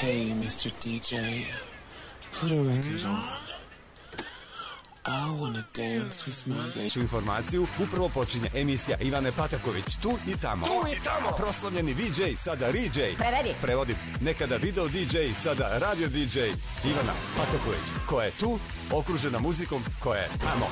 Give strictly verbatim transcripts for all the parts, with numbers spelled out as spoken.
Hey, mister D J, put a record on. I wanna dance with my baby. Informaciju upravo počinje emisija Ivane Pataković. Tu i tamo. Tu i tamo. Proslavljeni V J, sada R J. Prevedi. Prevodi. Nekada video D J, sada radio D J. Ivana Pataković, koja je tu, okružena muzikom koja je tamo.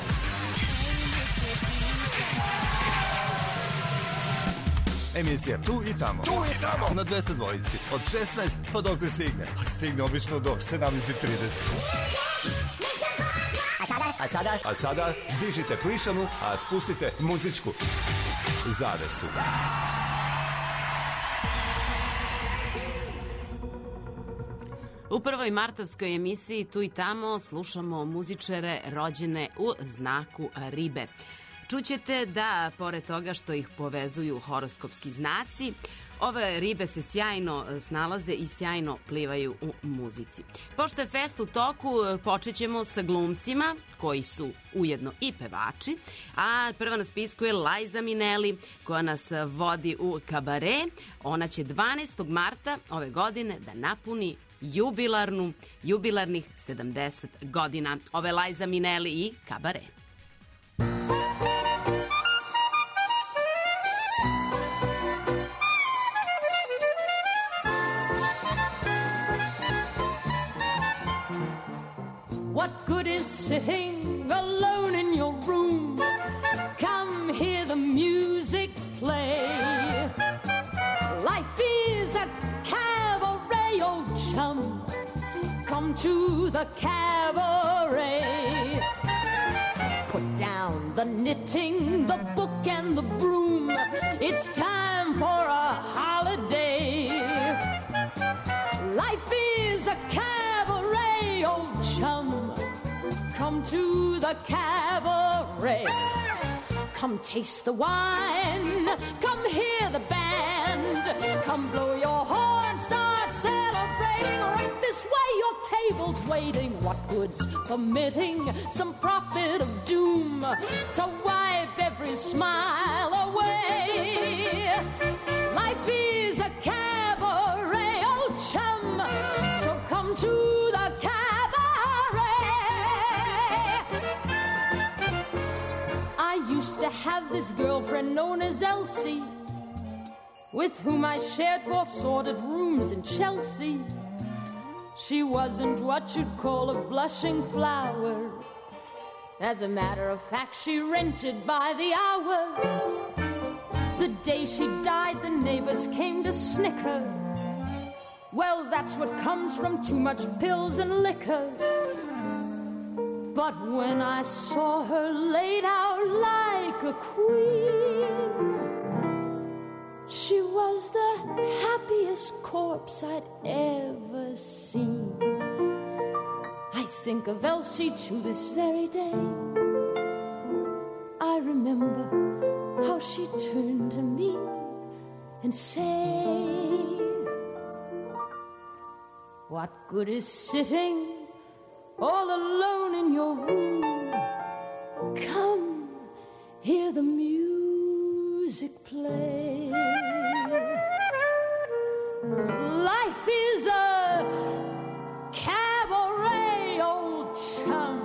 Emisija Tu i tamo. Tu i tamo. Na dvesta dvojici. Od šesnaest pa dok ne stigne. A stigne obično do sedamnaest trideset. A sada? A sada? A sada dižite plišanu, a spustite muzičku zavesu. U prvoj martovskoj emisiji Tu i tamo slušamo muzičare rođene u znaku ribe. Čućete da, pored toga što ih povezuju horoskopski znaci, ove ribe se sjajno snalaze i sjajno plivaju u muzici. Pošto je fest u toku, počet ćemo sa glumcima, koji su ujedno i pevači, a prva na spisku je Liza Minnelli, koja nas vodi u kabare. Ona će dvanaestog marta ove godine da napuni jubilarnu, jubilarnih sedamdeset godina. Ove Liza Minnelli i kabare. What good is sitting alone in your room? Come hear the music play. Life is a cabaret, old chum. Come to the cabaret. Put down the knitting, the book and the broom. It's time for a holiday. Life is a cabaret, old chum. Come to the cabaret. Come taste the wine. Come hear the band. Come blow your horn. Start celebrating. Right this way, your table's waiting. What good's permitting some prophet of doom to wipe every smile away? Life is a cabaret, old chum. So come to the cabaret. I used to have this girlfriend known as Elsie, with whom I shared four sordid rooms in Chelsea. She wasn't what you'd call a blushing flower. As a matter of fact, she rented by the hour. The day she died, the neighbors came to snicker. Well, that's what comes from too much pills and liquor. But when I saw her laid out like a queen, she was the happiest corpse I'd ever seen. I think of Elsie to this very day. I remember how she turned to me and said, what good is sitting all alone in your room? Come, hear the music play. Life is a cabaret, old chum.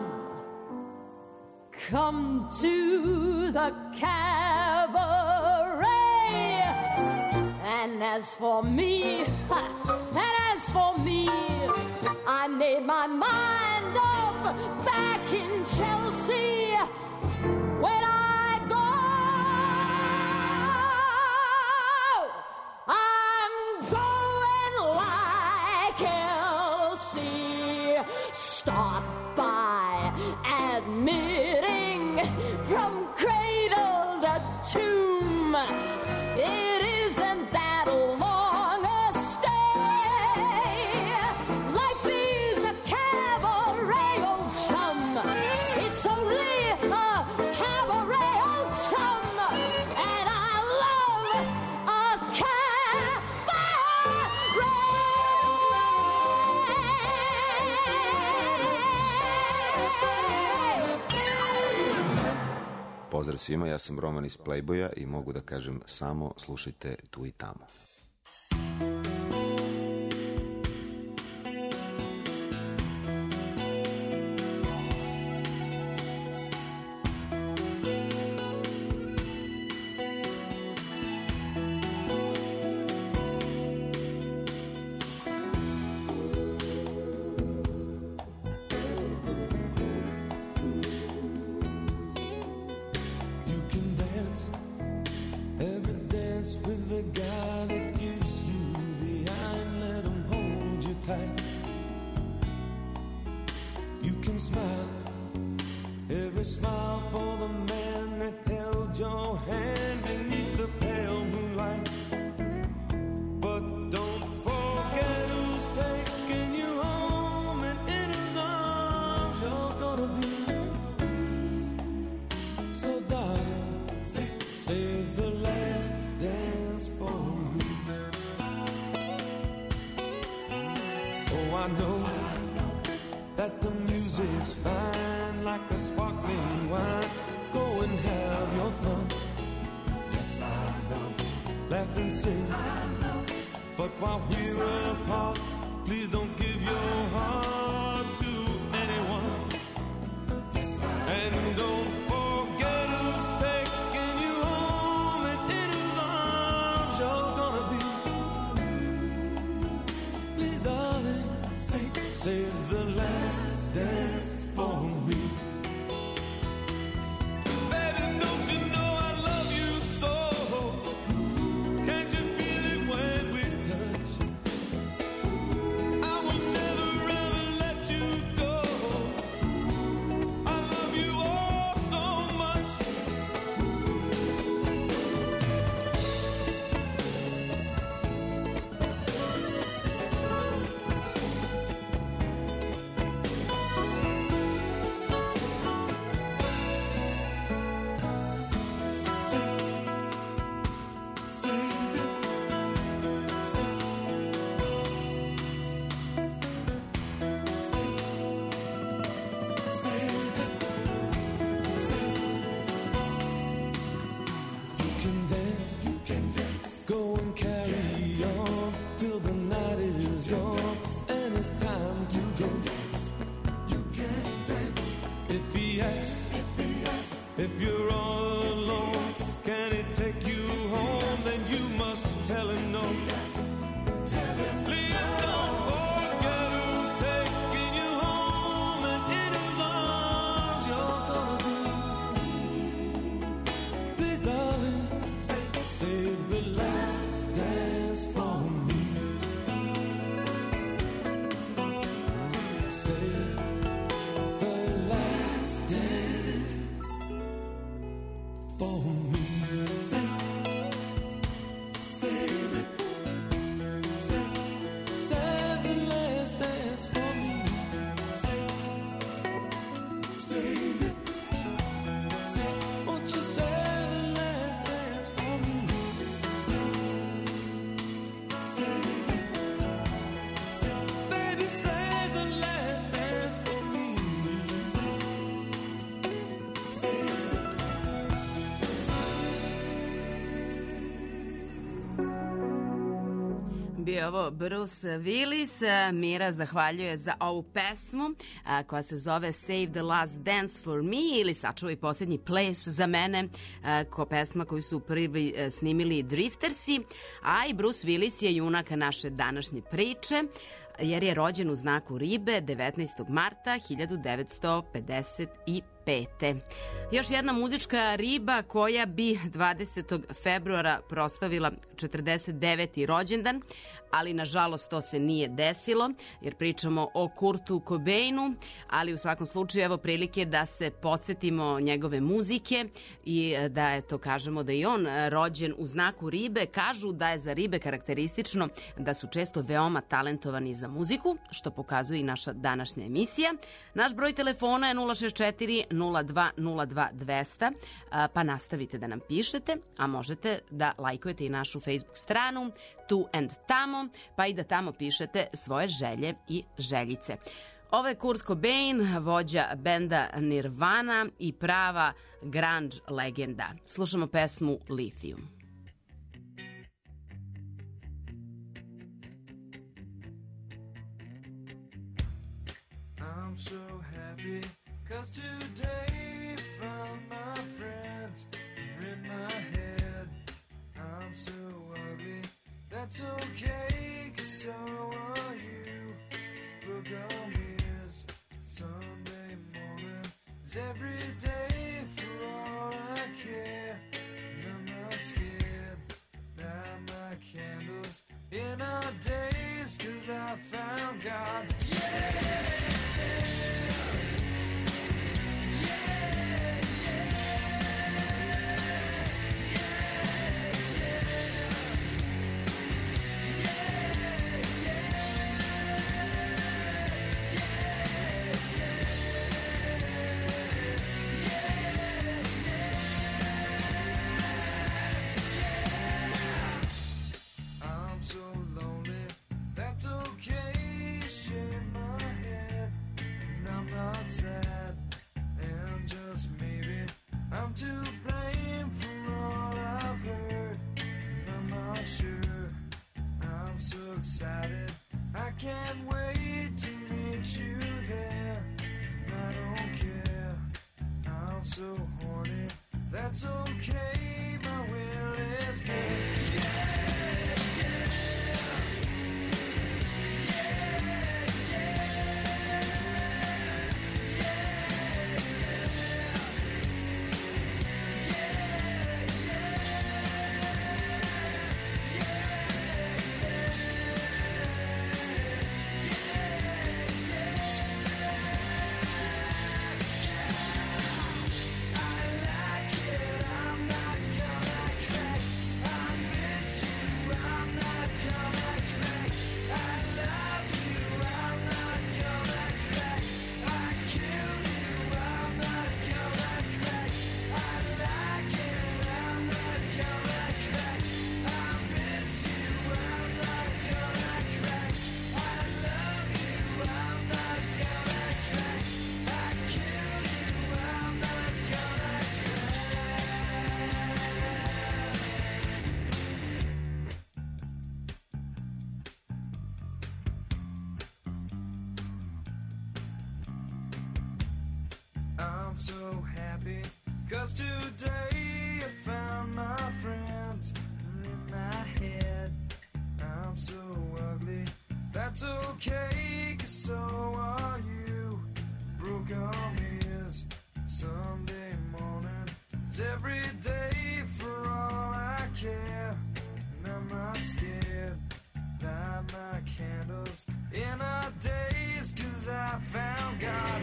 Come to the cabaret. And as for me, and as for me, I made my mind up back in Chelsea. When I go, I'm going like Elsie. Start by admitting from cradle to tomb, it isn't that long a stay. Life is a cabaret, old chum. It's only a cabaret, old chum. And I love a cabaret. Pozdrav svima, ja sam Roman iz Playboya i mogu da kažem samo slušajte Tu i tamo. tight. You can smile, every smile for the man that held your hand beneath the pale moonlight. But don't forget who's taking you home, and in his arms you're gonna be. So darling, save, save the last dance for me. Oh, I know that the music's fine, like a sparkling wine. Go and have your fun. Yes, I know. Laugh and sing. I know. But while we're apart, please don't give your heart to anyone. Yes, I know. And don't forget who's taking you home, and in his arms you're gonna be. Please, darling, save, save the last dance for me. Baby, don't you know I love you so? Can't you feel it when we touch? I will never ever let you go. I love you all so much. Go and carry on till the night is gone, and it's time to go. You can dance if he asks. If he asks, if you're all alone, can he take you home? Then you must tell him no. Tell him please don't forget who's taking you home, and in his arms you're gonna be. Please, darling, save, save the last dance for me. Save the last dance for me. Save, save it. Save, save the last dance for me. Save, save it. Save, won't you save the last dance for me? Save, save it. Save, baby, save the last dance for me. Save, save it. Bio je ovo Bruce Willis. Mira zahvaljuje za ovu pesmu a, koja se zove Save the Last Dance for Me ili Sačuvaj posljednji ples za mene, a, ko pesma koju su prvi a, snimili Driftersi, a i Bruce Willis je junak naše današnje priče jer je rođen u znaku ribe devetnaestog marta hiljadu devetsto pedeset pete. Još jedna muzička riba koja bi dvadesetog februara proslavila četrdeset deveti rođendan, ali nažalost to se nije desilo jer pričamo o Kurtu Cobainu, ali u svakom slučaju evo prilike da se podsjetimo njegove muzike i da je to kažemo da je on rođen u znaku ribe. Kažu da je za ribe karakteristično da su često veoma talentovani za muziku, što pokazuje i naša današnja emisija. Naš broj telefona je nula šest četiri nula dva nula dva dvesta, pa nastavite da nam pišete, a možete da lajkujete i našu Facebook stranu Tu and Tamo, pa i da tamo pišete svoje želje i željice. Ovo je Kurt Cobain, vođa benda Nirvana i prava grunge legenda. Slušamo pesmu Lithium. I'm so happy 'cause today found my friends are in my head. I'm so ugly, that's okay, 'cause so are you. Book on ears, Sunday morning is every day for all I care. And I'm not scared, light my candles in our days, 'cause I found found God. I'm so lonely, that's okay. Shake my head, and I'm not sad. And just maybe I'm to blame for all I've heard. I'm not sure. I'm so excited, I can't wait to meet you there. I don't care, I'm so horny. That's okay, my will is good. I'm so happy, cause today I found my friends in my head. I'm so ugly, that's okay, cause so are you. Broke arm is Sunday morning, it's every day for all I care. And I'm not scared, light my candles in our days, cause I found God.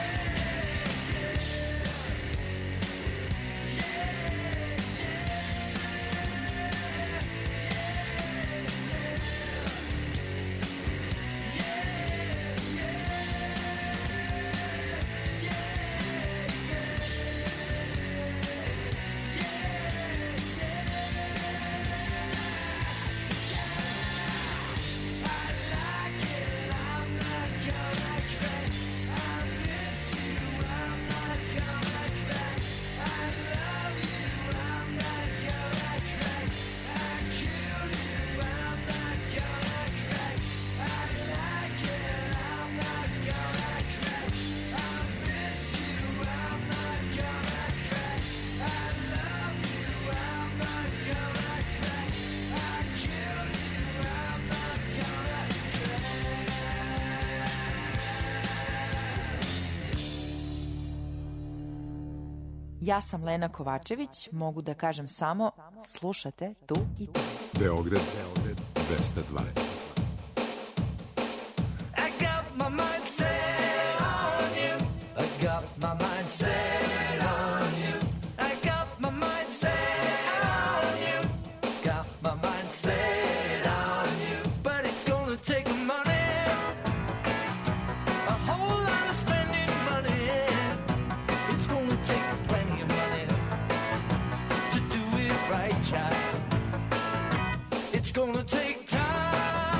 Ja sam Lena Kovačević, mogu da kažem samo slušate tu i tu. Beograd dvesta dva. I got my mind set on you. I got my mind set on you. I got my mind set on you. Got my mind set on you. But it's gonna take money, a whole lot of spending money. It's gonna take plenty of money to do it right, child. It's gonna take time.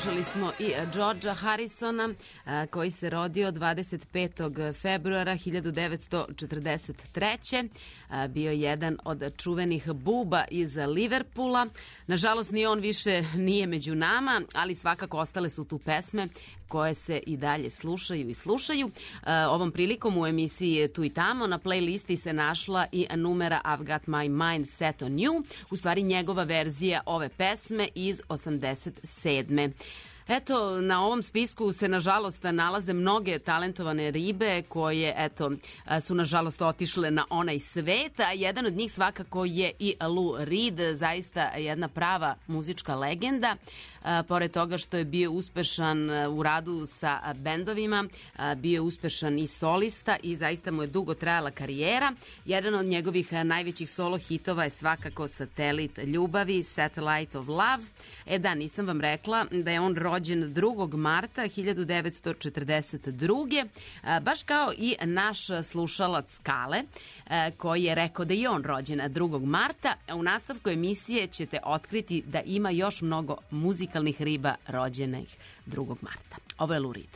Slušali smo i Georgea Harrisona, koji se rodio dvadeset petog februara hiljadu devetsto četrdeset treće. Bio jedan od čuvenih buba iz Liverpoola. Nažalost, ni on više nije među nama, ali svakako ostale su tu pesme koje se i dalje slušaju i slušaju. Ovom prilikom u emisiji Tu i tamo na playlisti se našla i numera I've Got My Mind Set on You, u stvari njegova verzija ove pesme iz osamdeset sedme. Eto, na ovom spisku se nažalost nalaze mnoge talentovane ribe koje, eto, su nažalost otišle na onaj svet, a jedan od njih svakako je i Lou Reed, zaista jedna prava muzička legenda. Pored toga što je bio uspešan u radu sa bendovima, bio je uspešan i solista i zaista mu je dugo trajala karijera. Jedan od njegovih najvećih solo hitova je svakako Satelit ljubavi, Satellite of Love. E da, nisam vam rekla da je on rođen drugog marta hiljadu devetsto četrdeset druge. baš kao i naš slušalac Kale, koji je rekao da je on rođen drugog marta. U nastavku emisije ćete otkriti da ima još mnogo muzikalnih riba rođenih drugog marta. Ovo je Lou Reed.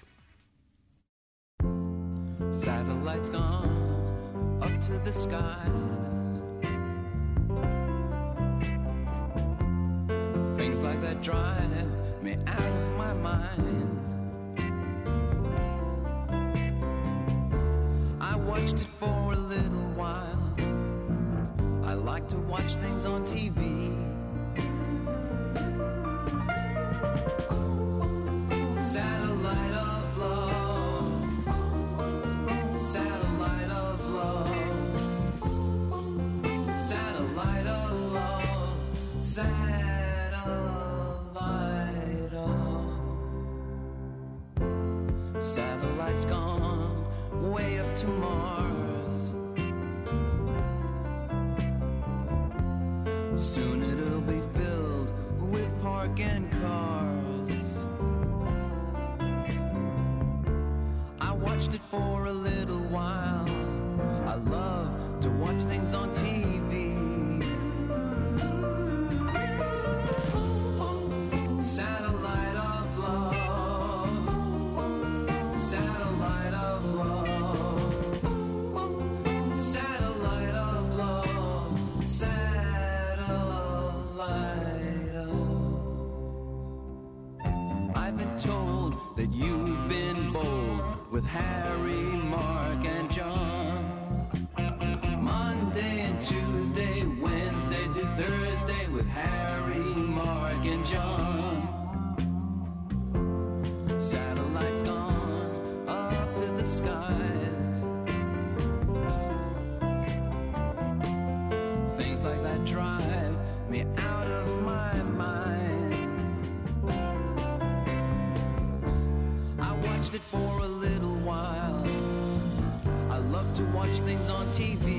Satellites gone up to the skies. Things like that drive me out of my mind. I watched it for a little while. I like to watch things on T V. Satellite of love, satellite of love, satellite of love, satellite of. Satellites gone way up to Mars. Soon it'll be filled with parking cars. I watched it for a little while. I love to watch things on T V. Satellite of love, satellite of love, satellite of love, satellite of. I've been told that you've been bold with Harry, Mark, and John. Monday and Tuesday, Wednesday to Thursday with Harry, Mark, and John. Satellites gone up to the skies. Things like that drive me out of my mind. I watched it for a little while. I love to watch things on T V.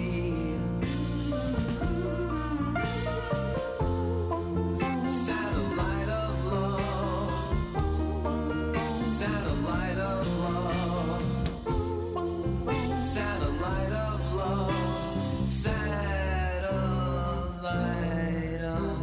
Satellite of love, satellite of love, satellite of love, satellite of.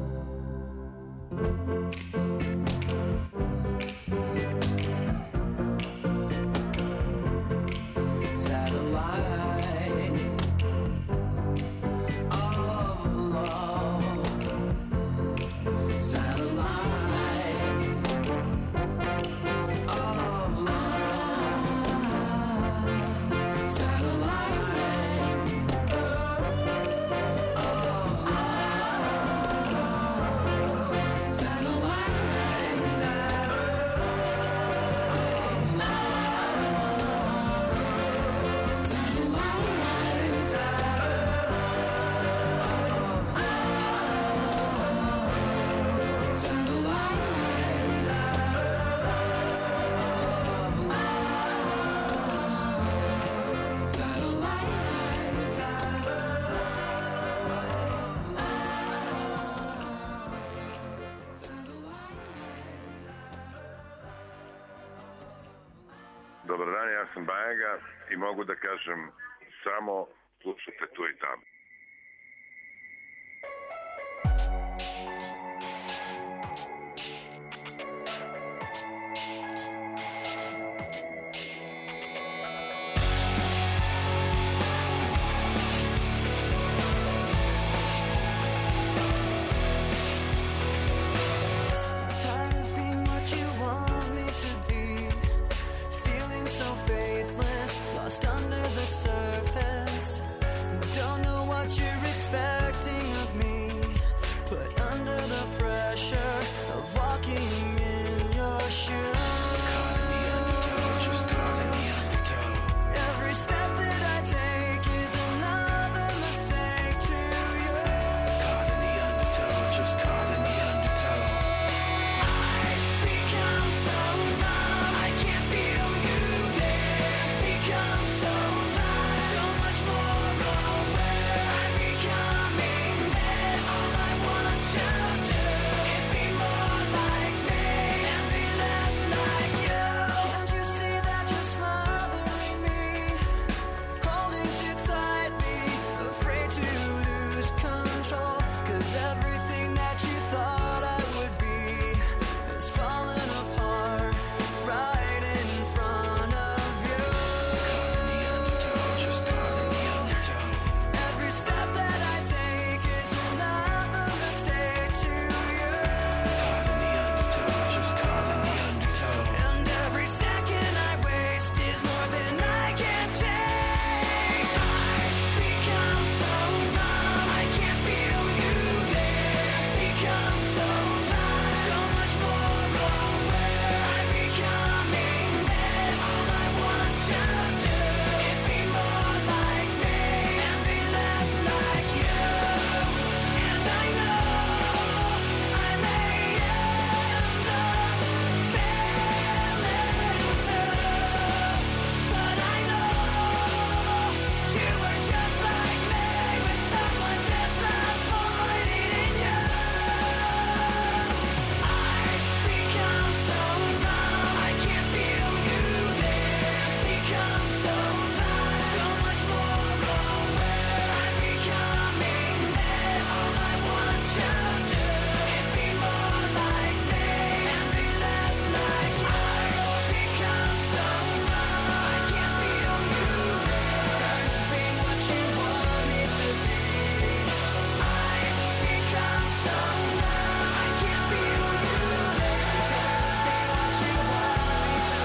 Dobar dan, ja sam Bajaga i mogu da kažem samo slušajte Tu i tamo. inside me, afraid to lose control. 'Cause everything that you thought I would be has fallen apart right in front of you. Caught in the undertow, just caught in the undertow. Every step that I take is another mistake to you. Caught in the undertow, just caught in the undertow. And every second I waste is more than I can take. I've become so numb, I can't feel you there. Become so tired, so much more aware. I'm becoming this. All I want to do is be more like me and be less like you. And I know I may end up failing too, but I know you were just like me, with someone disappointed in you. I've become so numb, I can't feel you there. Become so tired, so much more aware. I'm becoming this. All I want to do is be more like me and be less like you. I've become so numb, I can't feel you there. Tired of being what you want me to be. I've become so numb, I can't feel you there. Tired of being what you want me to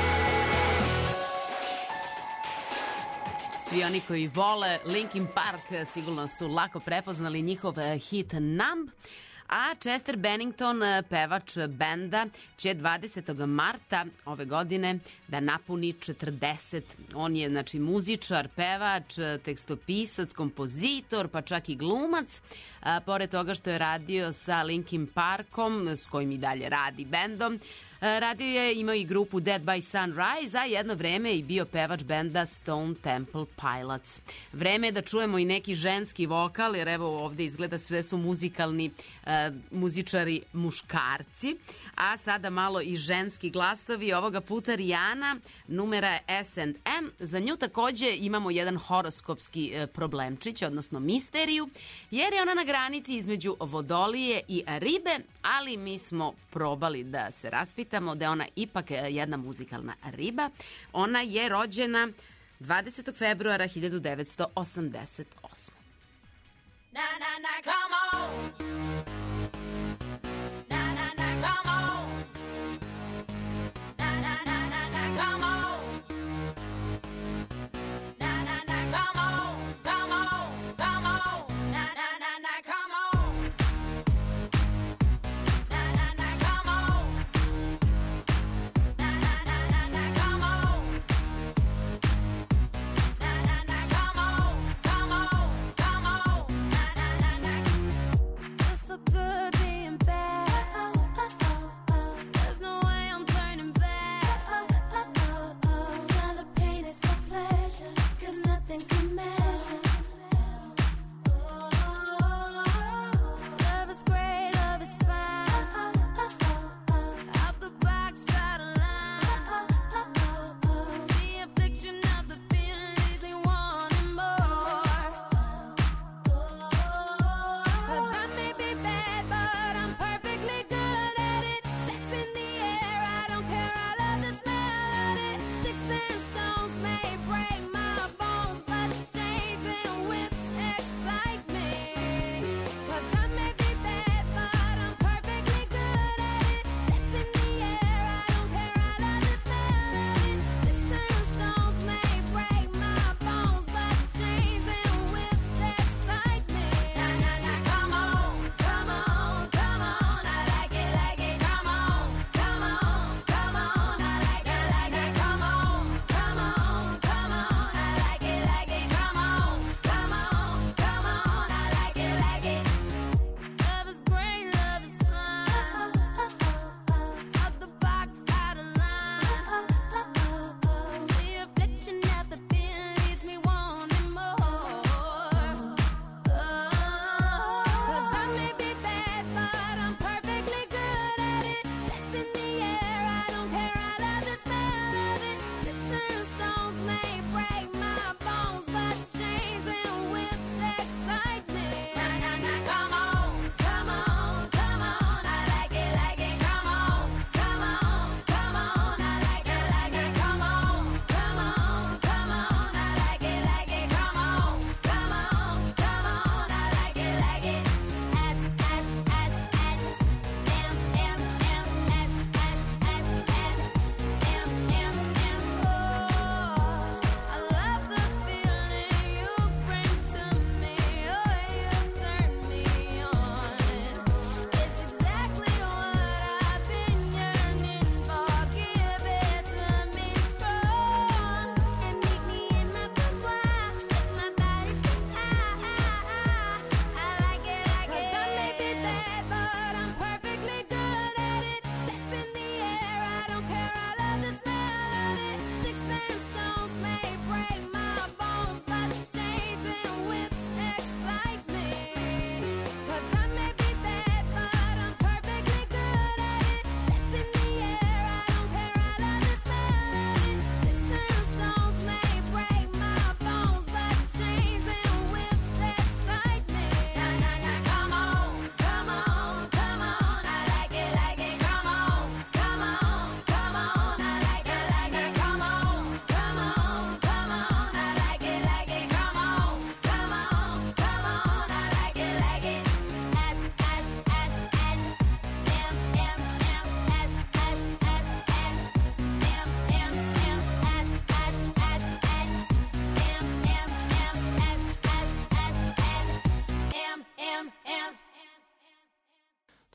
be. Svi oni koji vole Linkin Park sigurno su lako prepoznali njihov hit Numb. A Chester Bennington, pevač benda, će dvadesetog marta ove godine da napuni četrdeset. On je, znači, muzičar, pevač, tekstopisac, kompozitor, pa čak i glumac. A, pored toga što je radio sa Linkin Parkom, s kojim i dalje radi bendom, a, radio je, imao i grupu Dead by Sunrise, a jedno vreme je i bio pevač benda Stone Temple Pilots. Vreme je da čujemo i neki ženski vokal, jer evo ovde izgleda sve su muzikalni a, muzičari muškarci, a sada malo i ženski glasovi. Ovoga puta Rihanna, numera je S and M. Za nju takođe imamo jedan horoskopski e, problemčić, odnosno misteriju, jer je ona na granici između vodolije i ribe, ali mi smo probali da se raspitamo da je ona ipak jedna muzikalna riba. Ona je rođena dvadesetog februara hiljadu devetsto osamdeset osme. Na, na, na, come on. Na, na, na, come on. Na, na, na, na, na, come on. Na, na, na, come on. Come on, come on. Na, na, na, na, come on. Na, na, na, come on. Na, na, na, na, na, come on. Na, na, na, come on. Come on, come on. Na, na, na, na. It's so good being bad. There's no way I'm turning back. Now the pain is my pleasure, 'cause nothing can measure. Love is great, love is fine. Out the box, out of line. The affliction of the feeling leaves me wanting more. 'Cause I may be bad, but I'm perfectly good at it. Sex in the air, I don't care, I love the smell of it. Sticks and stones may break my bones, but change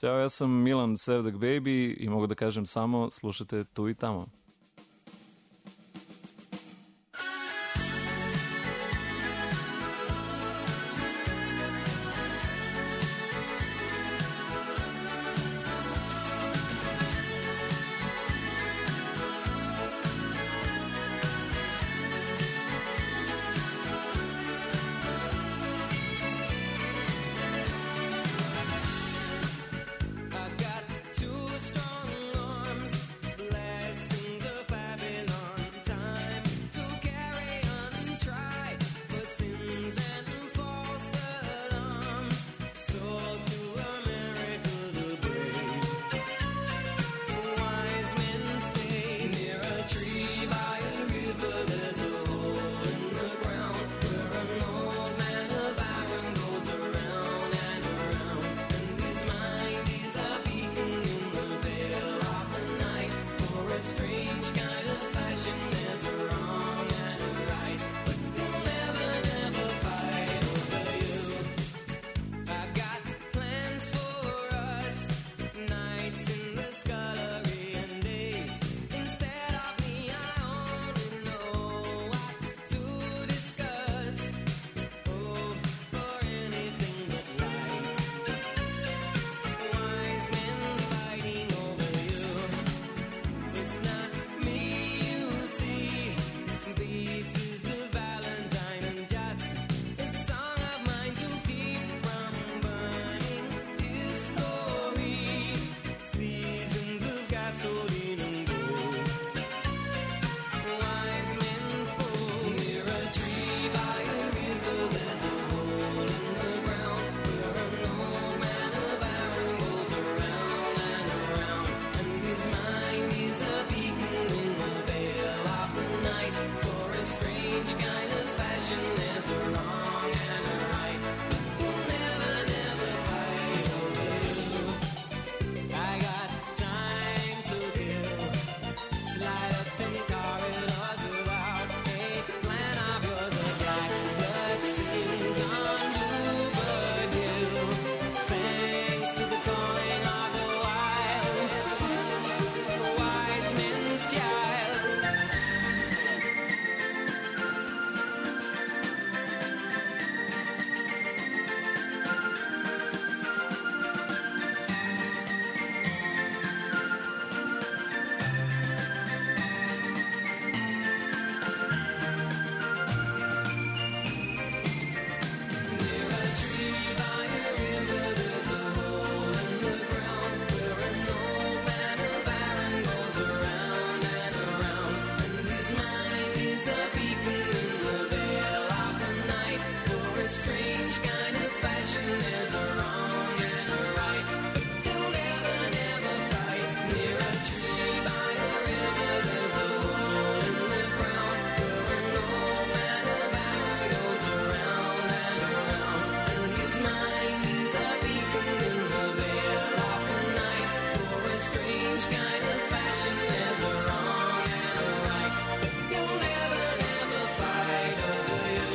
Ćao, ja sam Milan Sevdak Baby i mogu da kažem samo slušajte tu i tamo. I got two strong arms, blessing the Babylon time to carry on and try for sins and false alarms. Sold to America the brave. Wise men say near a tree by a river there's a hole in the ground where an old man of iron goes around and around, and his mind is a beacon in the veil of the night. For a strange kind of fashion, there's a wrong and a right, but he'll never, never fight over you. I got plans for us, nights in the scullery and days. Instead of me, I only know what to discuss. Oh, for anything but light. Wise men fighting over you. It's not me you see. This is a valentine and just a song of mine to keep from burning this story. Seasons of gasoline and gold. Wise men fall near a tree by a river. There's a hole in the ground where an old man of iron goes around and around, and his mind is a beacon in the veil of the night. For a strange kind of fashion, there's a wrong and a right, but we'll never, never fight over you. I got time to kill. Slide ups and corridors without a plan of yours. A blackbird sings on Bluebird Hill. Thanks to the calling of the wild, the wise men's child. Near a tree by a river, there's a hole in the ground where an old man of iron goes around and around, and his mind is a beacon in the veil of the night. For a strange kind of fashion, there's a wrong and a right, but he'll never, never fight. Near a tree by a river, there's a hole in the ground where an old man of iron goes around and around, and his mind is a beacon in the veil of the night. For a strange kind of fashion, there's a wrong and a right, but he'll never, never fight over you.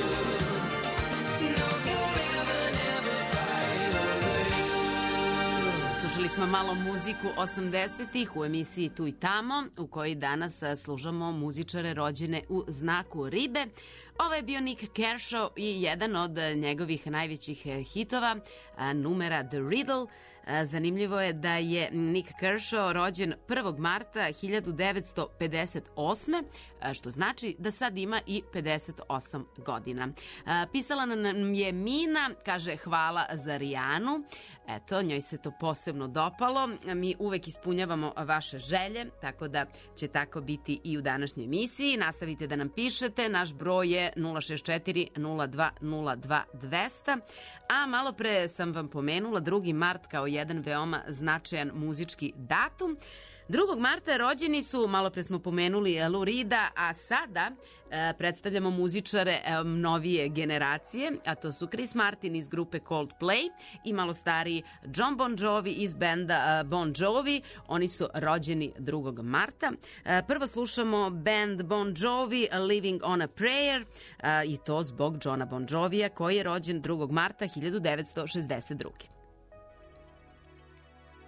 No, he'll never, never fight over you. Slušali smo malo muziku osamdesetih u emisiji Tu i tamo, u kojoj danas a, slušamo muzičare rođene u znaku ribe. Ovo je bio Nick Kershaw i jedan od a, njegovih najvećih e, hitova, a, numera The Riddle. A, Zanimljivo je da je Nick Kershaw rođen prvog marta hiljadu devetsto pedeset osme, a, što znači da sad ima i pedeset osam godina. A, Pisala nam je Mina, kaže hvala za Rijanu. Eto, njoj se to posebno dopalo. Mi uvek ispunjavamo vaše želje, tako da će tako biti i u današnjoj emisiji. Nastavite da nam pišete. Naš broj je nula šest četiri nula dva nula dva dvesta. A malo pre sam vam pomenula drugi mart kao jedan veoma značajan muzički datum. drugog marta rođeni su, malo pre smo pomenuli Lou Reeda, a sada e, predstavljamo muzičare e, novije generacije, a to su Chris Martin iz grupe Coldplay i malo stariji John Bon Jovi iz benda e, Bon Jovi. Oni su rođeni drugog marta. E, prvo slušamo band Bon Jovi, Living on a Prayer, e, i to zbog Johna Bon Jovija koji je rođen drugog marta hiljadu devetsto šezdeset druge.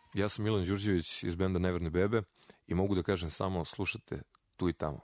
Ja sam Milan Đurđević iz benda Neverne bebe i mogu da kažem samo slušate tu i tamo.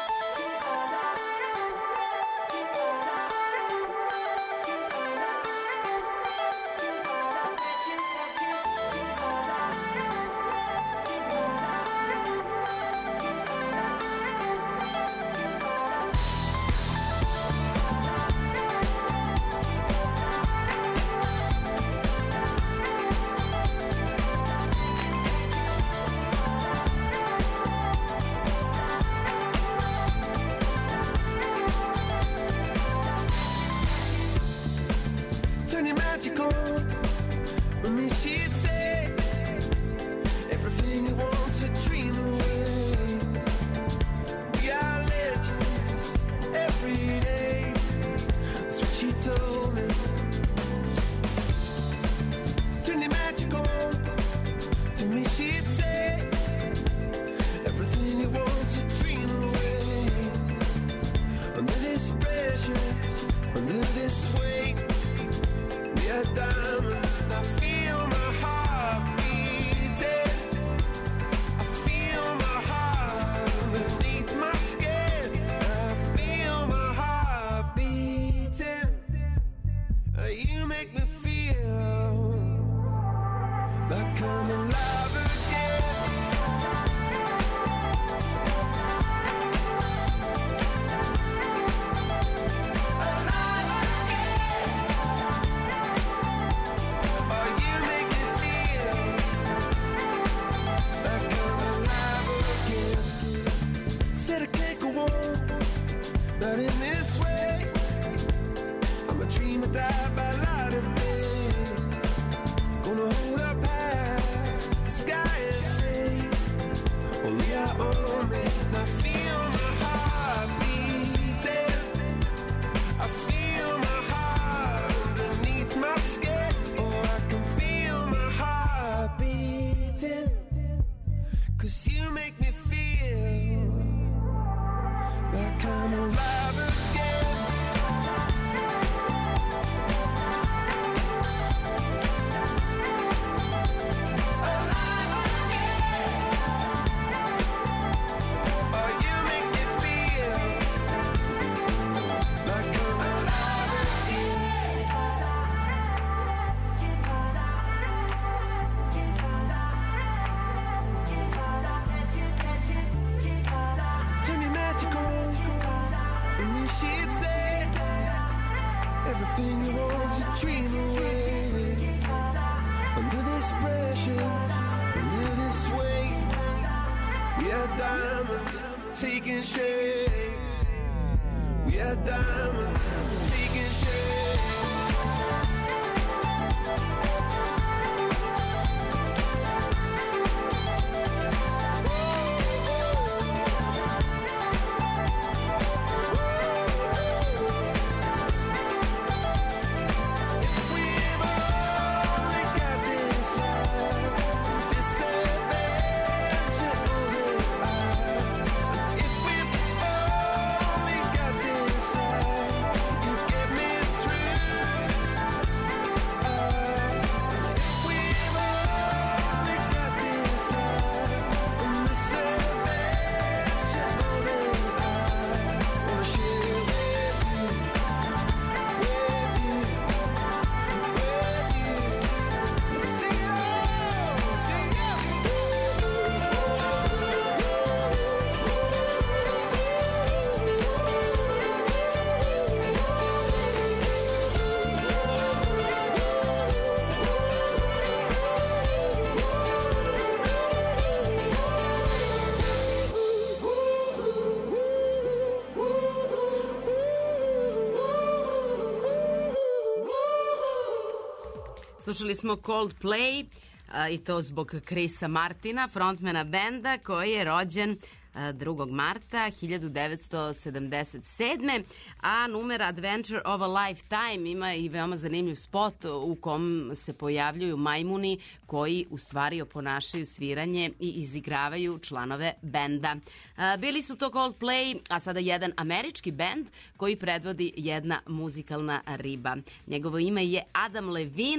Slušali smo Coldplay a, i to zbog Chrisa Martina, frontmana benda koji je rođen a, drugog marta hiljadu devetsto sedamdeset sedme. A numer Adventure of a Lifetime ima i veoma zanimljiv spot u kom se pojavljuju majmuni koji u stvari oponašaju sviranje i izigravaju članove benda. A, bili su to Coldplay, a sada jedan američki bend koji predvodi jedna muzikalna riba. Njegovo ime je Adam Levine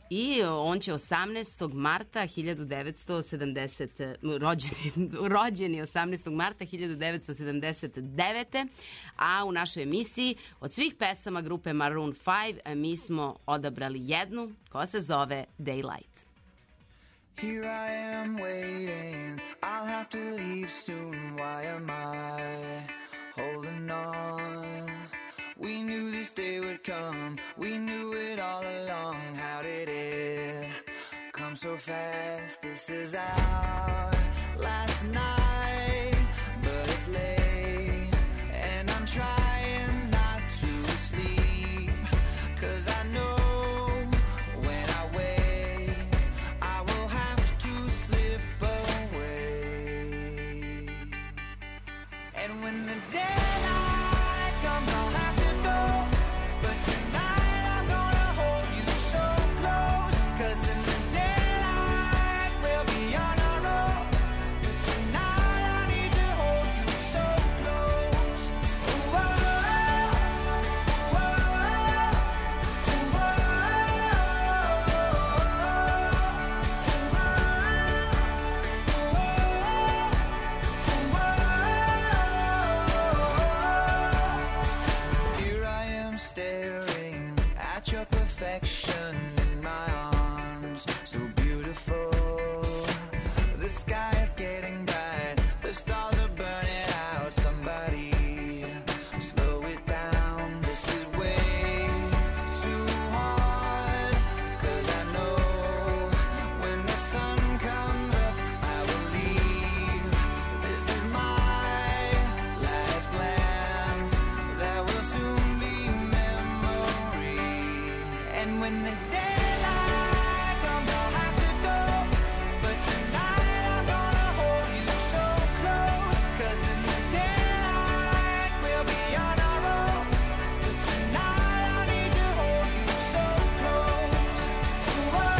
I on će osamnaestog marta hiljadu devetsto sedamdeset rođeni, rođeni osamnaestog marta hiljadu devetsto sedamdeset devete. A u našoj emisiji od svih pesama grupe Maroon five mi smo odabrali jednu koja se zove Daylight. Here I am waiting, I'll have to leave soon, why am I holding on? We knew this day would come, we knew it all along, how did it come so fast? This is our last night, but it's late, and I'm trying not to sleep, 'cause I know when the daylight comes, I'll have to go. But tonight I'm gonna hold you so close, 'cause in the daylight we'll be on our own. But tonight I need to hold you so close. Ooh, oh, oh, your perfection in my arms, so beautiful. The sky is getting bright, the stars are burning out. Somebody slow it down, this is way too hard. 'Cause I know when the sun comes up, I will leave. This is my last glance, that will soon be memory. And when the daylight comes, I'll have to go. But tonight I'm gonna hold you so close, 'cause in the daylight we'll be on our own. But tonight I need to hold you so close. Ooh, oh,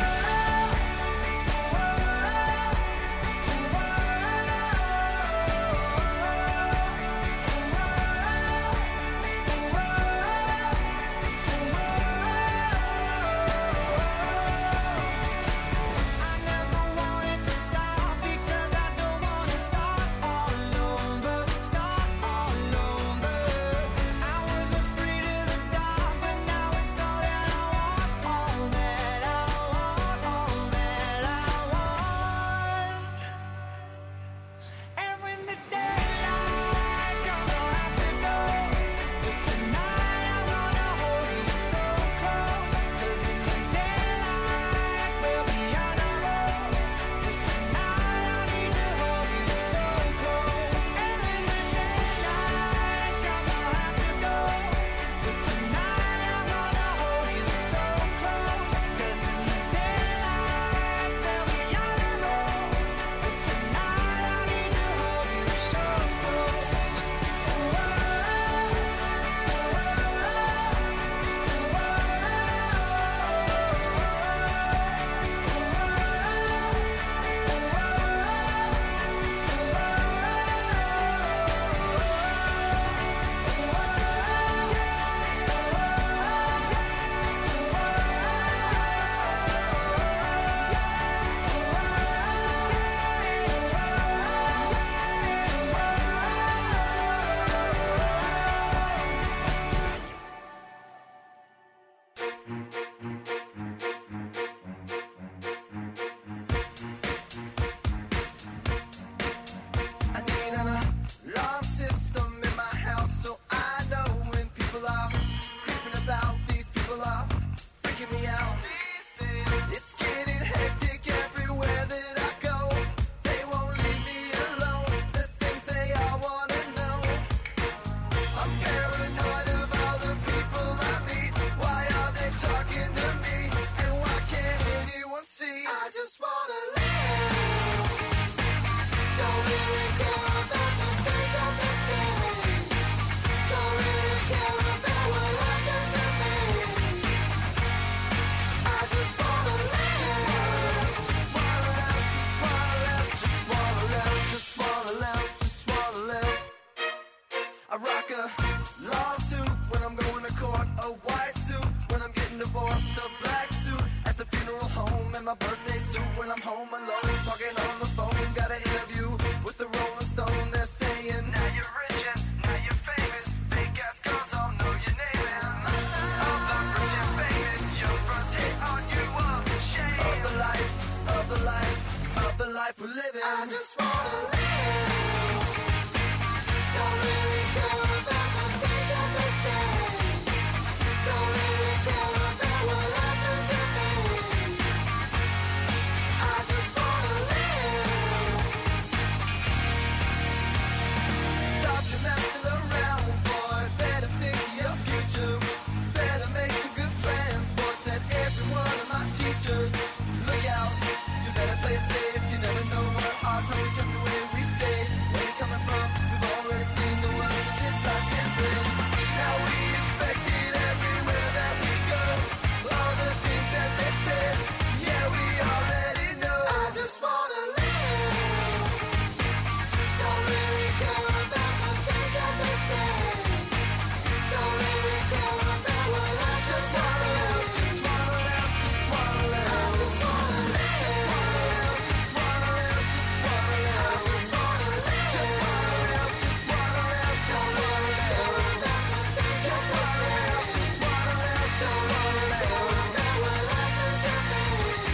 divorced, a black suit at the funeral Sunday suit when I'm home alone, talking on the phone. Got an interview with the Rolling Stone. They're saying, now you're rich and now you're famous. Fake ass girls all know your name. And of the rich and famous, your first hit on you are shame. Of the life, of the life, of the life we're living. I just wanna live. Don't really care about the things that they say. Don't really care about what happens to me. I just wanna live. Stop your messing around, boy. Better think of your future. Better make some good plans, boy. Said every one of my teachers. Look out, you better play it safe. You never know what our tongue kept the way we say. Where you coming from? We've already seen the worst of this life can bring. Now we expect it everywhere that we go. All the things that they said, yeah, we already know. I just wanna live. Don't really care about the things that they say. Don't really care about what I just wanna live. Just wanna live, just wanna live. I just wanna live. Just wanna live, just wanna live. Just wanna live. I just wanna live. Just wanna live, just wanna live. Don't really care about the things that they say. Just wanna live. Don't really care about what happens to me.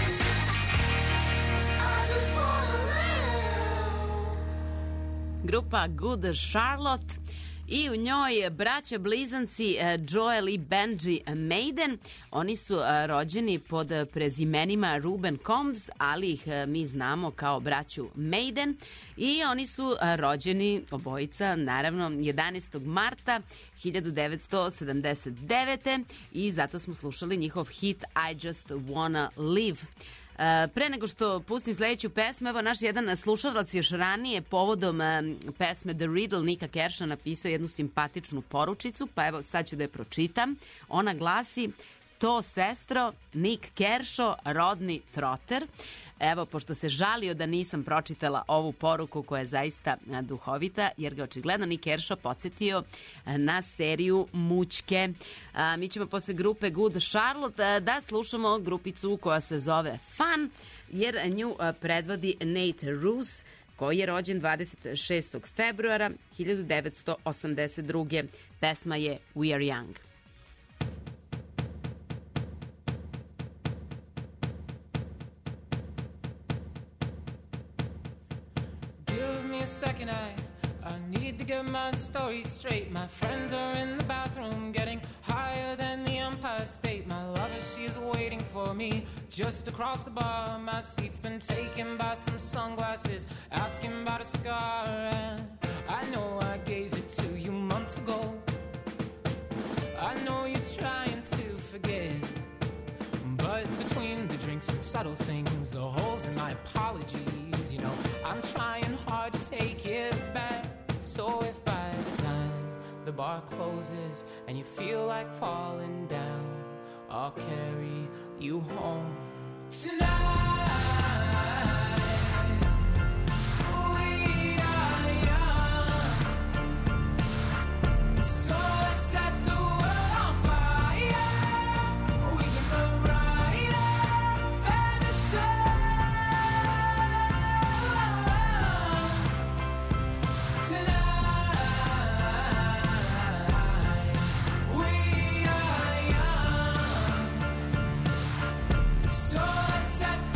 I just wanna live. Grupa Good Charlotte i u njoj braća blizanci eh, Joel i Benji Maiden. Oni su eh, rođeni pod prezimenima Ruben Combs, ali ih eh, mi znamo kao braću Maiden i oni su eh, rođeni obojica naravno jedanaestog marta hiljadu devetsto sedamdeset devete. i zato smo slušali njihov hit I Just Wanna Live. Uh, pre nego što pustim sledeću pesmu, evo naš jedan slušalac još ranije povodom um, pesme The Riddle Nika Kersha napisao jednu simpatičnu poručicu, pa evo sad ću da je pročitam. Ona glasi: to sestro, Nick Kershaw, rodni troter. Evo, pošto se žalio da nisam pročitala ovu poruku koja je zaista a, duhovita, jer ga očigledno Nick Kershaw podsjetio a, na seriju Mućke. A, mi ćemo posle grupe Good Charlotte a, da slušamo grupicu koja se zove Fun, jer nju a, predvodi Nate Roos, koji je rođen dvadeset šestog februara hiljadu devetsto osamdeset druge. Pesma je We Are Young. Second, I, I need to get my story straight. My friends are in the bathroom getting higher than the Empire State. My lover, she's waiting for me just across the bar. My seat's been taken by some sunglasses, asking about a scar. And I know I gave it to you months ago. I know you're trying to forget, but between the drinks and subtle things, the holes in my apologies, you know, I'm trying hard to take it back. So if by the time the bar closes and you feel like falling down, I'll carry you home tonight. So let's set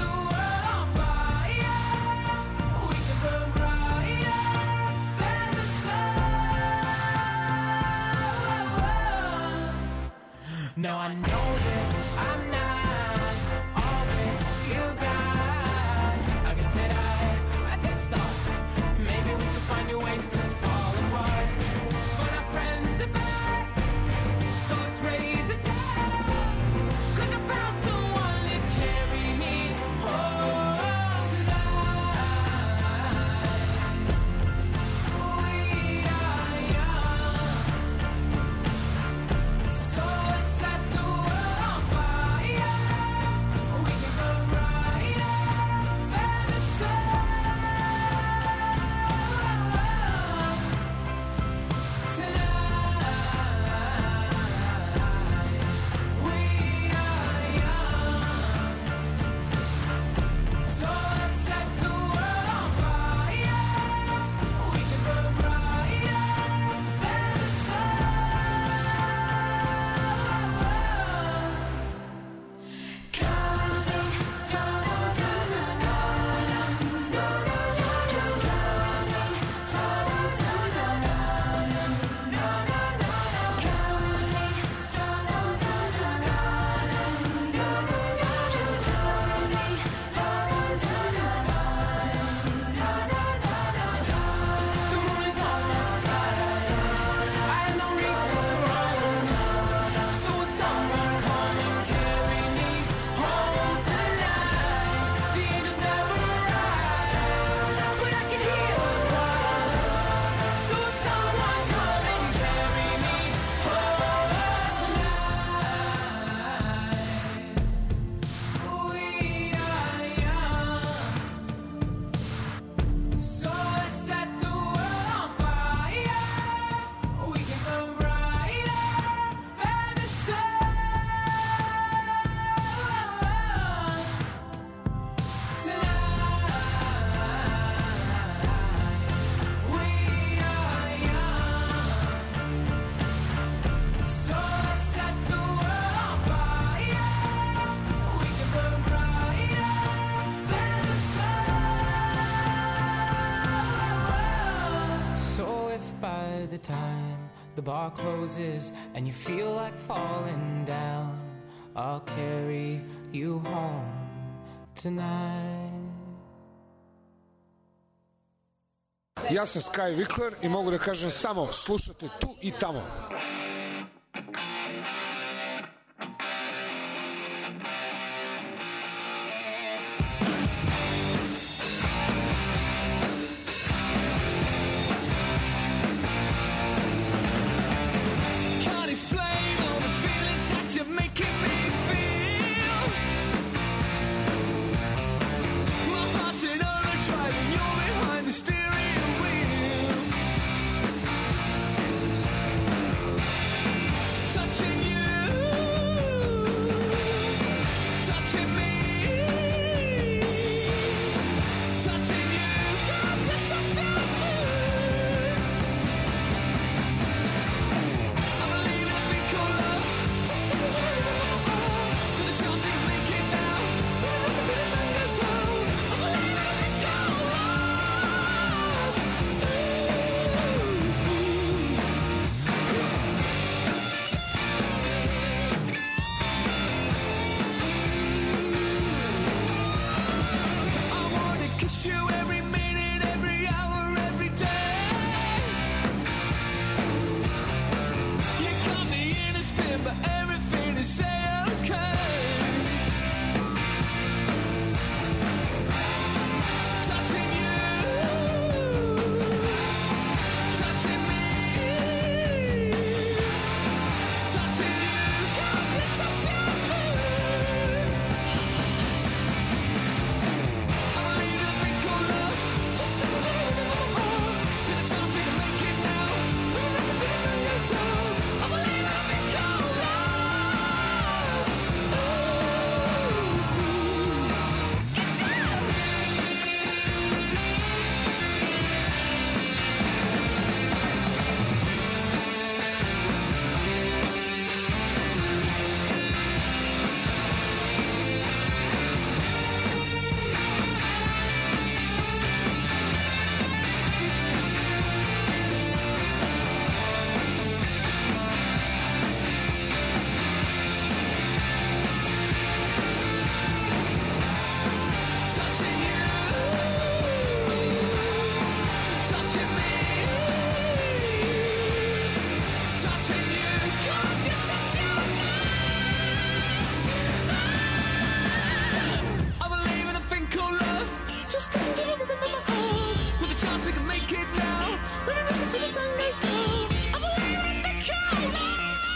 The bar closes and you feel like falling down. I'll carry you home tonight. Ja sam Sky Vikler i mogu da kažem samo slušate tu i tamo. Can't explain all the feelings that you're making me feel. My heart's in overdrive and you're behind the steering wheel. Touching you, touching me, touching you, got to touch you. I believe in a thing called love. Just a little with a chance we can make it now. When the sun goes down, I believe in a thing called love. I wanna kiss you every minute, every hour, every day. You got me in a spin, but everything is say okay. Touching you, touching me, touching you, got to touch you. I believe in a thing called love. Just a little with a chance we can make it now. When the sun goes down, I believe in a thing called love. It's out. Touching you, touching me, touching you, got to touch you. I believe in a thing called love. Just a little with a chance we can make it now. When the sun goes down, I believe in a thing called love.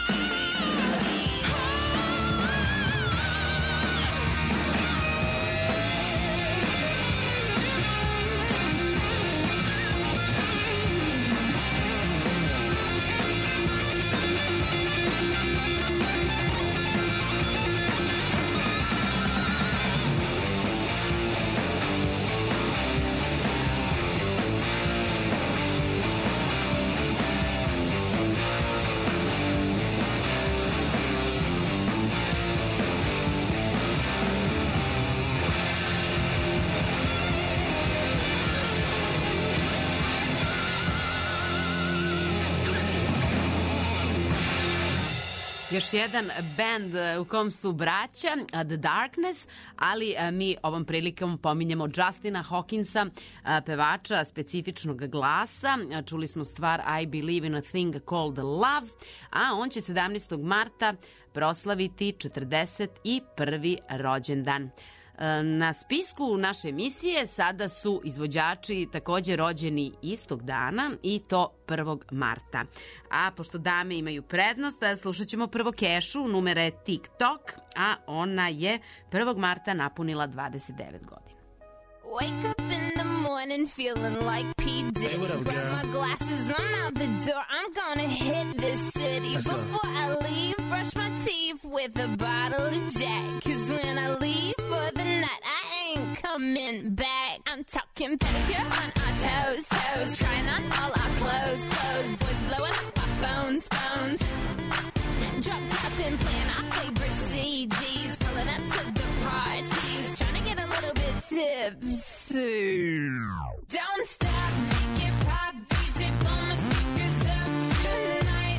Još jedan band u kom su braća, The Darkness, ali mi ovom prilikom pominjemo Justina Hawkinsa, pevača specifičnog glasa. Čuli smo stvar I Believe in a Thing Called Love, a on će sedamnaestog marta proslaviti četrdeset prvi rođendan. Na spisku naše emisije sada su izvođači takođe rođeni istog dana i to prvog marta. A pošto dame imaju prednost, slušat ćemo prvo Kešu, numera je TikTok, a ona je prvog marta napunila dvadeset devet godina. Wake up in the morning feeling like P. Diddy. Hey, what up, Grab girl? my glasses, I'm out the door. I'm gonna hit this city. Let's go. Before I leave, brush my teeth with a bottle of Jack. Cause when I leave for the night, I ain't coming back. I'm talking pedicure on our toes, toes. Trying on all our clothes, clothes. Boys blowing up our phones, phones. Drop top and playing our favorite C Ds. Pulling up to the parties. Trying to get a little bit tipsy. Don't stop, make it pop. D J blow my speakers up tonight.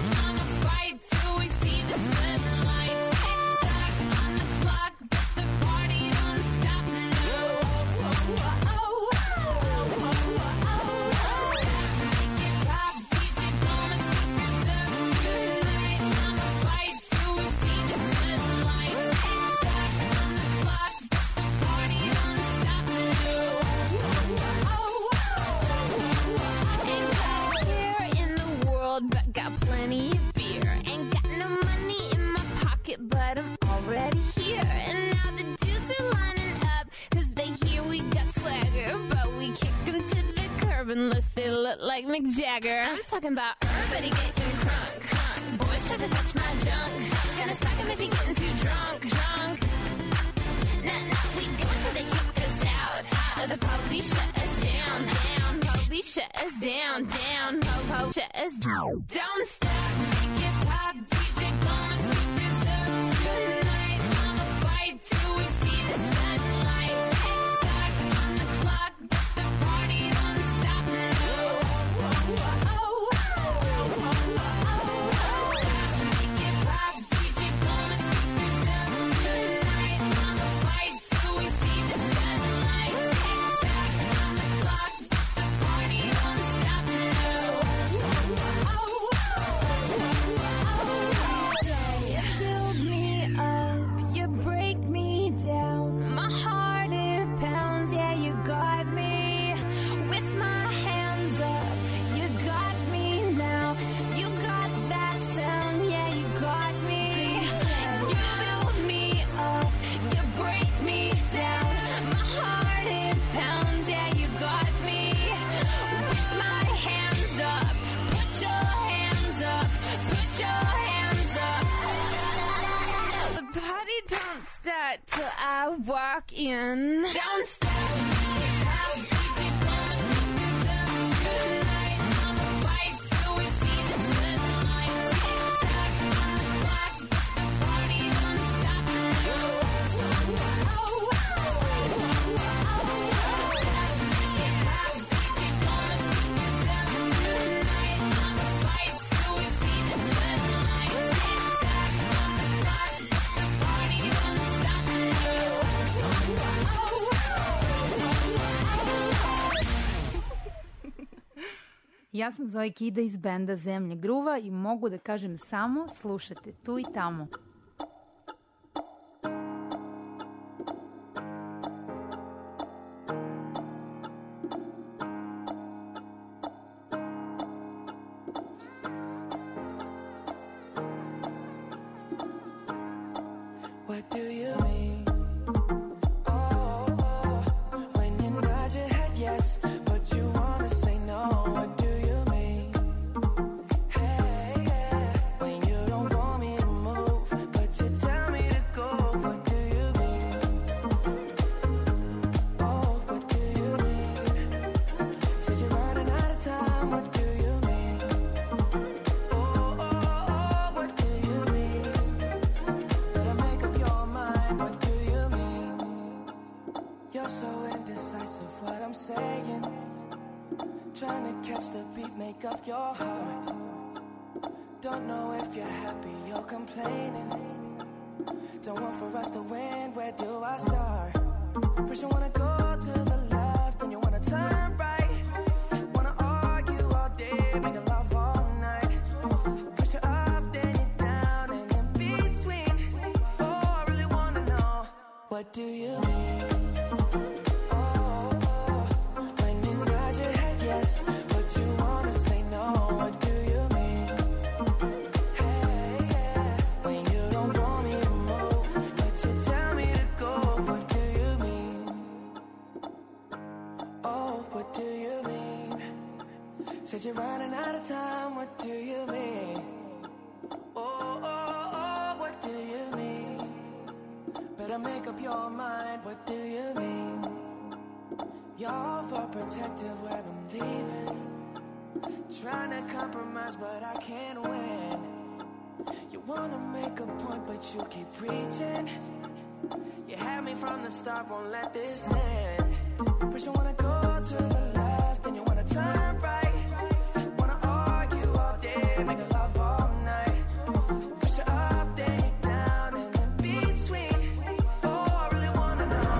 swagger, but we kick them to the curb unless they look like Mick Jagger. I'm talking about everybody getting crunk, crunk. Boys try to touch my junk, junk. Gonna smack him if he getting too drunk, drunk. Nah, nah, we go until they kick us out, out. Or the police shut us down, down. Police shut us down, down. Po-po shut us down. Don't stop, make it pop. D J gonna speak this up tonight. I'ma fight till we see the sunlight. Tick tock on the clock, but the party don't stop. No. Make it pop. D J gonna speak this up tonight. I'ma fight till we see the sunlight. Tick tock on the clock, but the party don't stop. You build me up, you break me down. My heart it pounds, yeah, you got me. With my hands up, you got me now. You got that sound, yeah, you got me. You build me up, you break me down. My heart it pounds, yeah, you got me. With my hands up, put your hands up, put your hands up. The party don't start till I walk in. Don't stop. Ja sam Zoe Kida iz benda Zemlje gruva i mogu da kažem samo slušate tu i tamo. What do you mean? Oh, oh, when you nod your head yes, but you wanna say no. What do you mean? Hey, yeah, when you don't want me to move, but you tell me to go. What do you mean? Oh, what do you mean? Said you're running out of time. What do you mean? Oh, oh, oh, what do you mean? Better make up your mind. What do you mean? You're so indecisive. What I'm saying. Trying to catch the beat, make up your heart. Don't know if you're happy or complaining. Don't want for us to win, where do I start? First you wanna go to the left, then you wanna turn right. Wanna argue all day, making love all night. First you're up, then you're down, and in between. Oh, I really wanna know, what do you mean? Said you're running out of time, what do you mean? Oh, oh, oh, what do you mean? Better make up your mind, what do you mean? You're overprotective when I'm leaving. Trying to compromise, but I can't win. You wanna make a point, but you keep preaching. You had me from the start, won't let this end. First you wanna go to the left, then you wanna turn right. Making love all night. First you're up, then you're down, and in between. Oh, I really wanna know.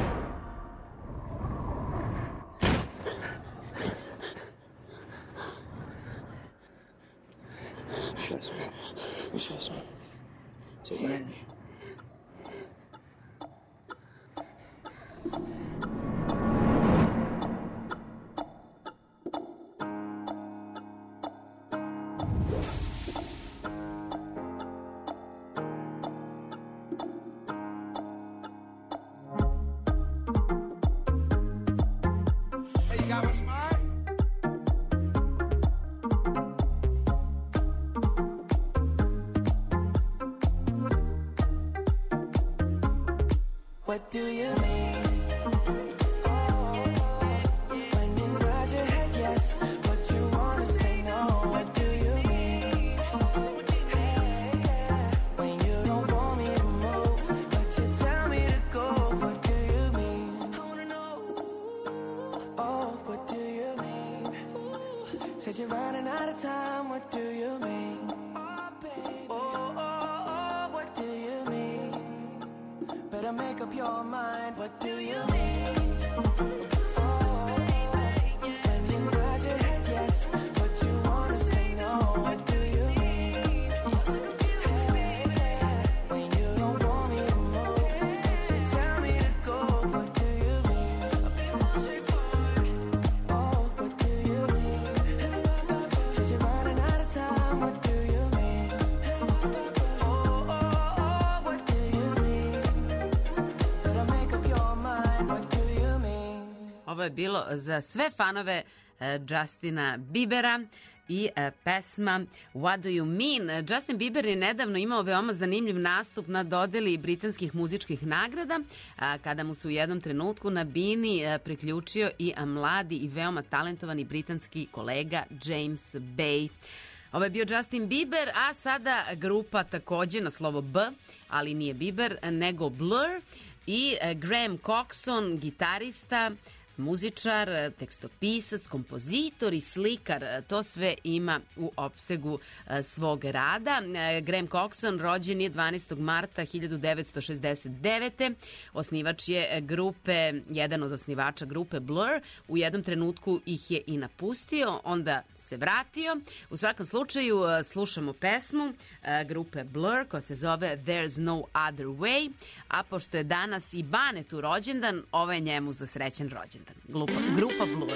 Trust me. You trust me. Take my hand. what do you mean? Oh, when you nod your head yes, but you wanna say no, what do you mean? Hey, yeah, when you don't want me to move, but you tell me to go, what do you mean? I wanna know, oh, what do you mean? Said you're running out of time, what do you mean? Oh, baby, oh, oh, oh, what do you mean? Better make up your mind, what do you mean? Oh, when you nod your head yes, but you wanna say no, what do you mean? Hey, yeah, when you don't want me to move, but you tell me to go, what do you mean? I'll be more straightforward. Oh, what do you mean? Said you're running out of time, what do you mean? Oh, oh, oh, what do you mean? Better make up your mind, what do you mean? Ovo je bilo za sve fanove e, Justina Biebera i e, pesma What Do You Mean. Justin Bieber je nedavno imao veoma zanimljiv nastup na dodeli britanskih muzičkih nagrada, a, kada mu se u jednom trenutku na bini e, priključio i a, mladi i veoma talentovani britanski kolega James Bay. Ovo je bio Justin Bieber, a sada grupa takođe na slovo B, ali nije Bieber, nego Blur i e, Graham Coxon, gitarista, muzičar, tekstopisac, kompozitor i slikar. To sve ima u opsegu e, svog rada. E, Graham Coxon rođen je dvanaestog marta hiljadu devetsto šezdeset devete. Osnivač je grupe, jedan od osnivača grupe Blur. U jednom trenutku ih je i napustio, onda se vratio. U svakom slučaju e, slušamo pesmu e, grupe Blur koja se zove There's No Other Way, a pošto je danas i Banetu rođendan, ovo je njemu za srećan rođendan. Grupa, grupa Blur.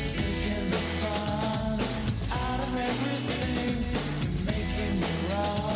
Taking the fun out of everything, making me wrong.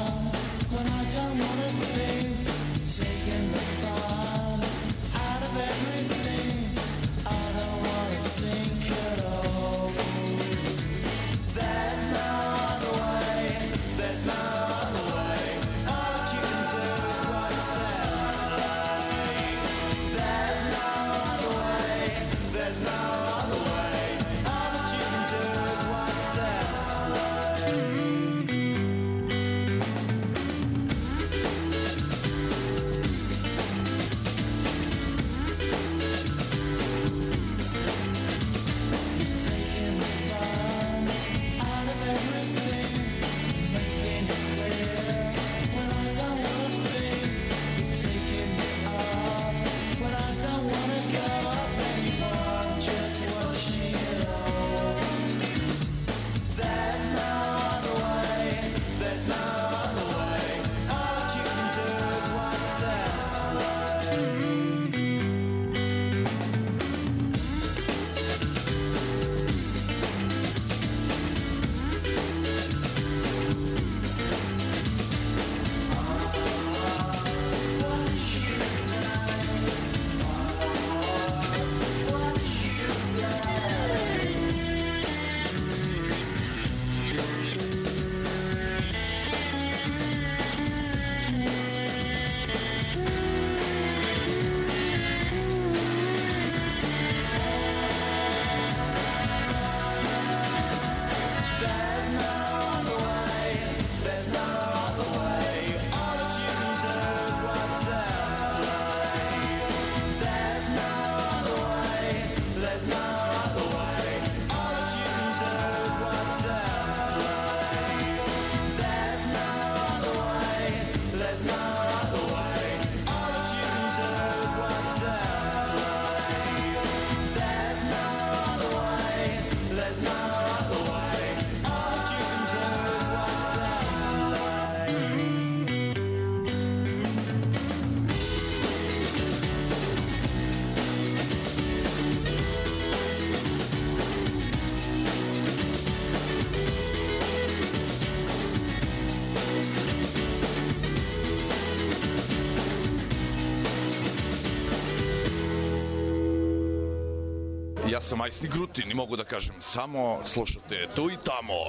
Ja sam Majsni Grutin i mogu da kažem samo slušate tu i tamo.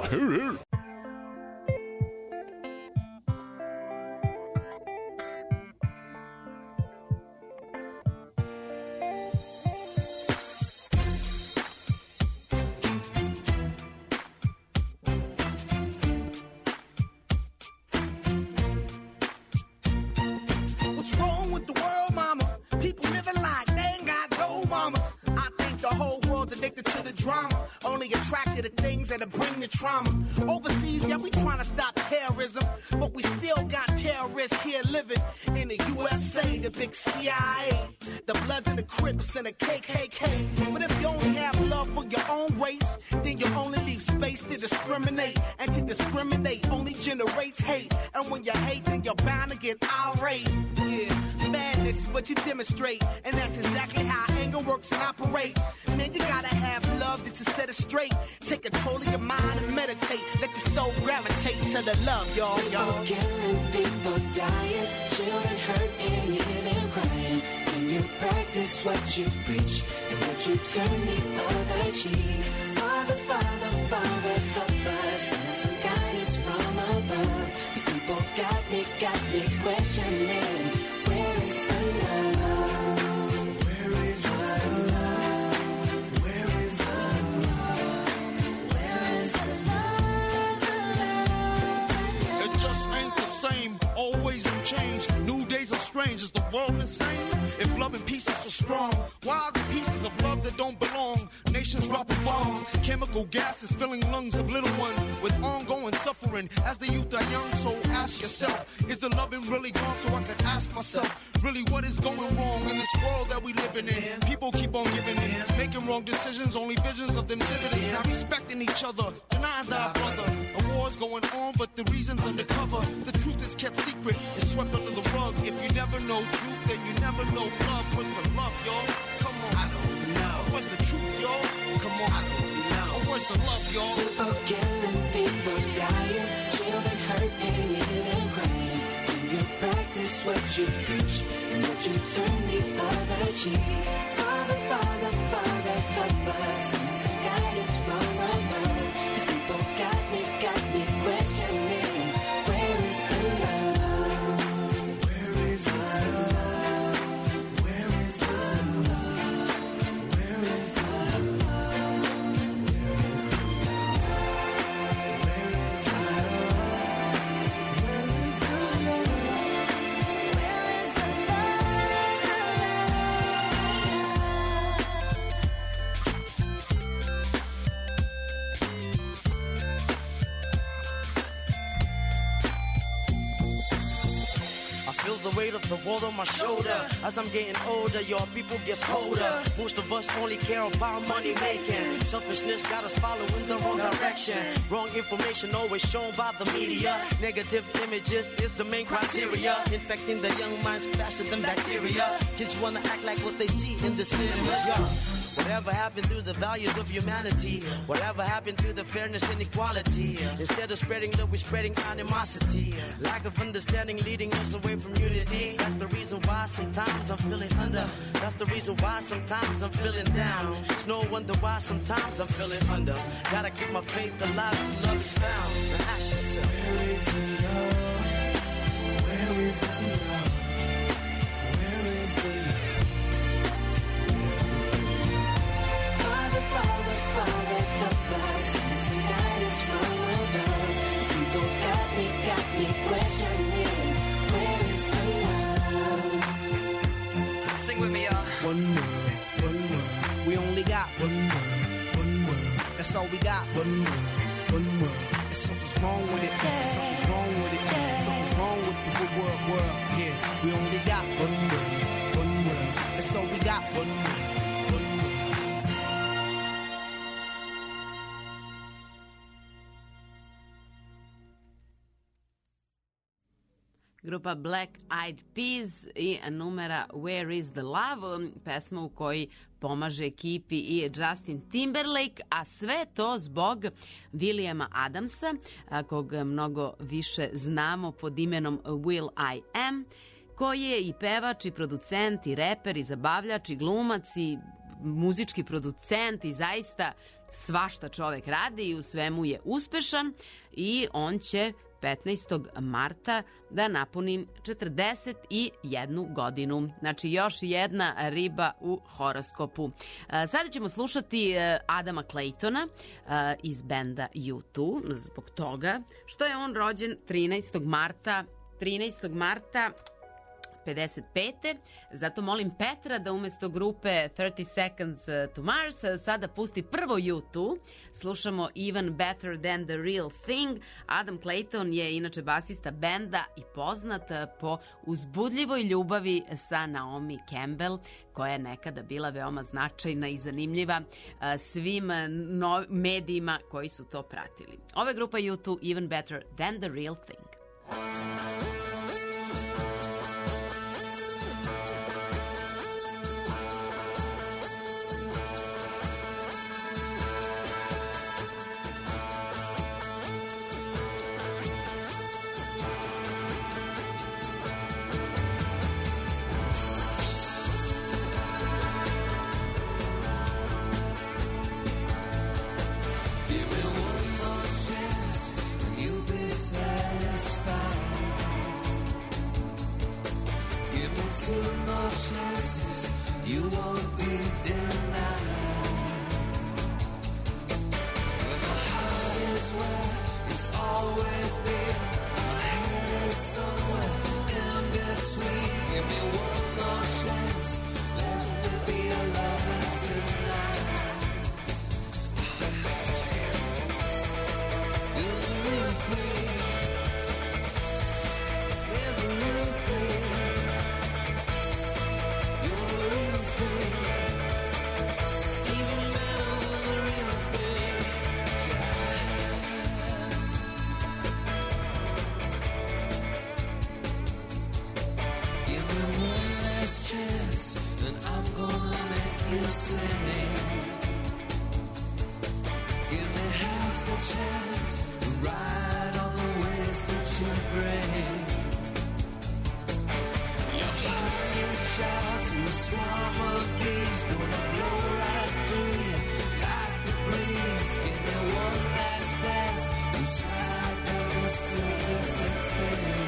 What's wrong with the world, mama? People living like they ain't got no mama. I think the whole world's addicted to the drama, only attracted to things that'll bring the trauma. Overseas, yeah, we trying to stop terrorism, but we still got terrorists here living in the U S A, the big C I A, the Bloods and the Crips and the K K K. But if you only have love for your own race, then you only leave space to discriminate, and to discriminate only generates hate. And when you hate, then you're bound to get irate. Yeah, madness is what you demonstrate, and that's exactly how anger works and operates. Man, you gotta have love just to set it straight. Take control of your mind and meditate. Let your soul gravitate to the love, y'all, y'all. People killing, people dying, children hurt and you hear them crying. When you practice what you preach and what you turn the other cheek. Father, Father, Father, help us. Send some guidance from above. These people got me, got me questioning. Where is the love? Where is the love? Where is the love? Where is the love? It just ain't the same, always in change. New days are strange, is the world insane? If love and peace is so strong, why are the pieces of love that don't belong? Nations dropping bombs, chemical gases filling lungs of little ones with ongoing suffering as the youth are young. So ask yourself, is the loving really gone? So I could ask myself, really what is going wrong in this world that we living in? People keep on giving in, making wrong decisions, only visions of them dividends. Not respecting each other, denying thy brother. A war's going on, but the reason's undercover. The truth is kept secret, it's swept under the rug. If you never know truth, then you never know love. What's the love, y'all? Come on. I don't know. What's the truth, y'all? Come on. I don't know. What's the love, y'all? People killing, people dying, children hurt and you hear them crying. When you practice what you preach and what you turn the other cheek. Father, Father, Father, help us. Send some guidance from above. These people got me, got me questioning. Where is the love? Where is the love? Where is the love? Where is the love? Where is the love? Where is the love? Where is the love? Where is the I feel the weight of the world on my shoulder. As I'm getting older, your people get colder. Most of us only care about money making. Selfishness got us following the wrong direction. Wrong information always shown by the media. Negative images is the main criteria. Infecting the young minds faster than bacteria. Kids wanna act like what they see in the cinema. Yeah. Whatever happened to the values of humanity? Whatever happened to the fairness and equality? Instead of spreading love, we're spreading animosity. Lack of understanding leading us away from unity. That's the reason why sometimes I'm feeling under. That's the reason why sometimes I'm feeling down. It's no wonder why sometimes I'm feeling under. Gotta keep my faith alive till love is found. Now ask yourself, where is the love? Where is the love? Where is the love? Father, Father, Father, help us. Send some guidance from above. These people got me, got me questioning. Where is the love? Sing with me, y'all. One word, one word. We only got one word, one word. That's all we got. One word, one word. And something's wrong with it. Something's wrong with it. Something's wrong with the good world, world. Yeah, we only got one word, one word. That's all we got. One word. Grupa Black Eyed Peas i numera Where is the Love, pesma u kojoj pomaže ekipi i Justin Timberlake, a sve to zbog Williama Adamsa, kog mnogo više znamo pod imenom Will I Am, koji je i pevač i producent i reper i zabavljač i glumac i muzički producent i zaista svašta čovek radi i u svemu je uspešan i on će petnaestog marta da napuni četrdeset jednu godinu. Znači još jedna riba u horoskopu. Sada ćemo slušati Adama Claytona iz benda U dva zbog toga što je on rođen trinaestog marta trinaestog marta pedeset pete. Zato molim Petra da umesto grupe thirty seconds to Mars sada pusti prvo U dva. Slušamo Even Better Than The Real Thing. Adam Clayton je inače basista benda i poznat po uzbudljivoj ljubavi sa Naomi Campbell, koja je nekada bila veoma značajna i zanimljiva svim no- medijima koji su to pratili. Ova grupa U dva, Even Better Than The Real Thing. Two more chances, you won't be denied. When my heart is where it's always been, my head is somewhere in between. Give me one more chance, let me be a lover tonight. You're the real thing. You're the real thing. Chance, and I'm gonna make you sing. Give me half a chance to ride on the waves that you bring. Your heart reach out to a swarm of bees, gonna blow right through you like a breeze. Give me one last dance, and slide down the surface of pain.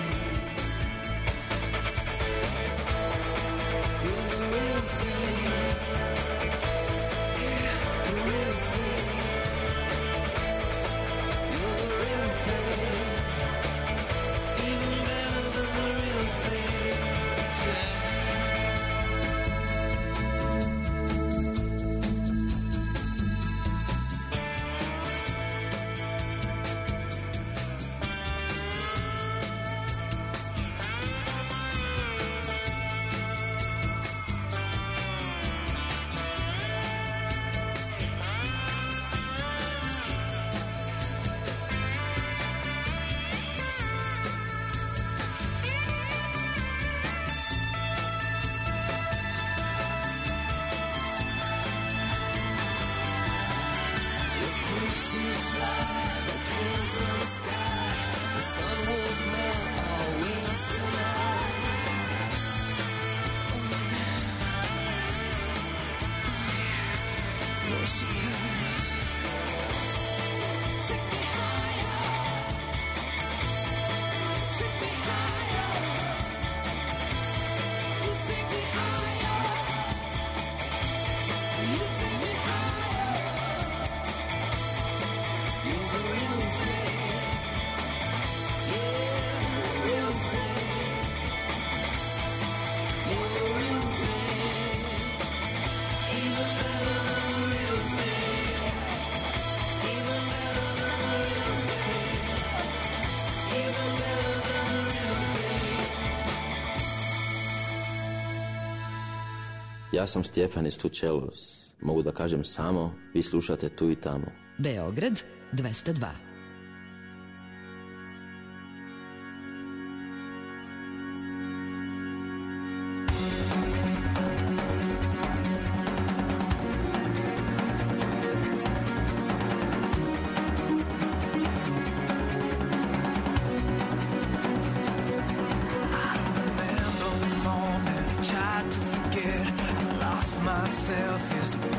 Ja sam Stjefan iz Tučelos. Mogu da kažem samo, vi slušate Tu i tamo. Beograd dvesta dva. Myself is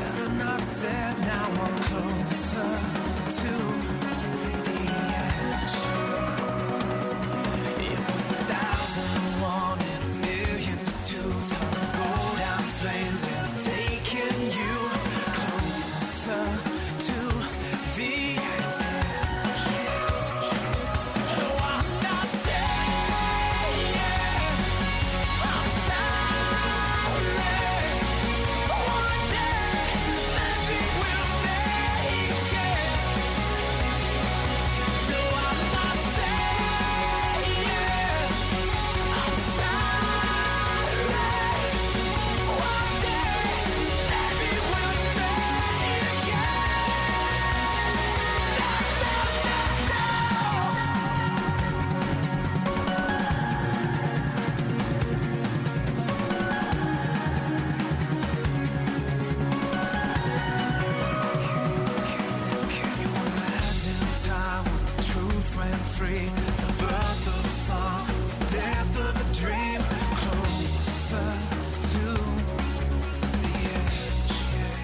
free. The birth of a song, the death of a dream. Closer to the edge.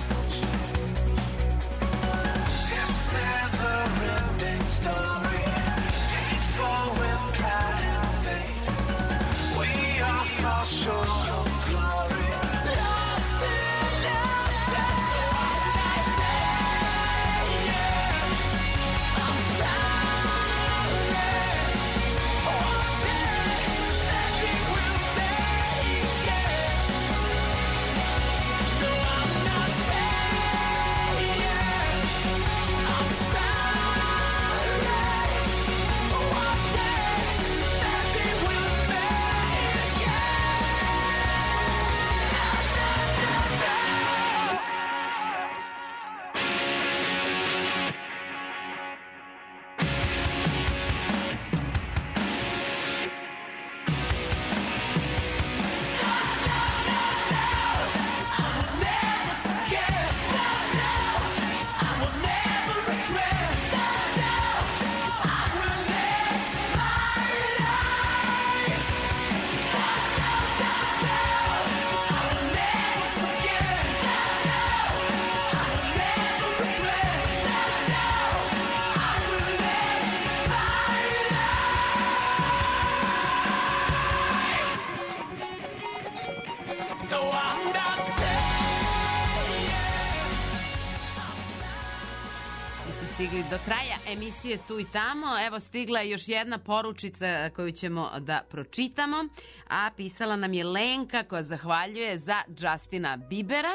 This never-ending story, painful with pride and fate. We all fall short of glory. Lost in ourselves. I'm sorry. One day, maybe we'll make it. No, I'm not saying I'm sorry. One day, maybe we'll make it. Mi smo stigli do kraja emisije Tu i tamo. Evo stigla je još jedna poručica koju ćemo da pročitamo, a pisala nam je Lenka koja zahvaljuje za Justina Biebera,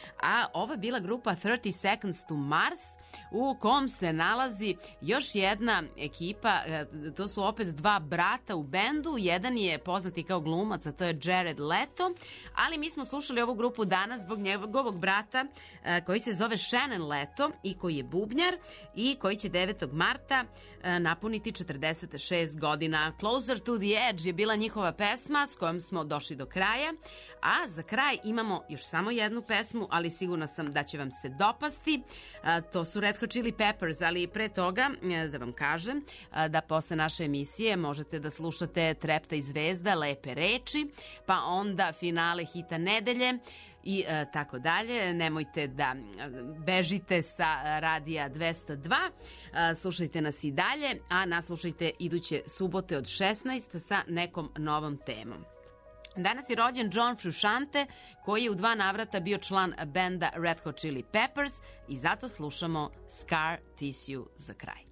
a ovo je bila grupa thirty seconds to Mars u kom se nalazi još jedna ekipa, to su opet dva brata u bendu, jedan je poznati kao glumac, a to je Jared Leto, ali mi smo slušali ovu grupu danas zbog njegovog brata koji se zove Shannon Leto i koji je bubnjar i koji će devetog marta napuniti četrdeset šest godina. Closer to the Edge je bila njihova pesma s kojom smo došli do kraja, a za kraj imamo još samo jednu pesmu, ali sigurna sam da će vam se dopasti. To su Red Hot Chili Peppers, ali pre toga da vam kažem da posle naše emisije možete da slušate Trepta i zvezda, Lepe reči, pa onda finale hita nedelje i e, tako dalje. Nemojte da bežite sa radija dvesta dva, e, slušajte nas i dalje, a naslušajte iduće subote od šesnaest sa nekom novom temom. Danas je rođen John Frusciante, koji je u dva navrata bio član benda Red Hot Chili Peppers i zato slušamo Scar Tissue za kraj.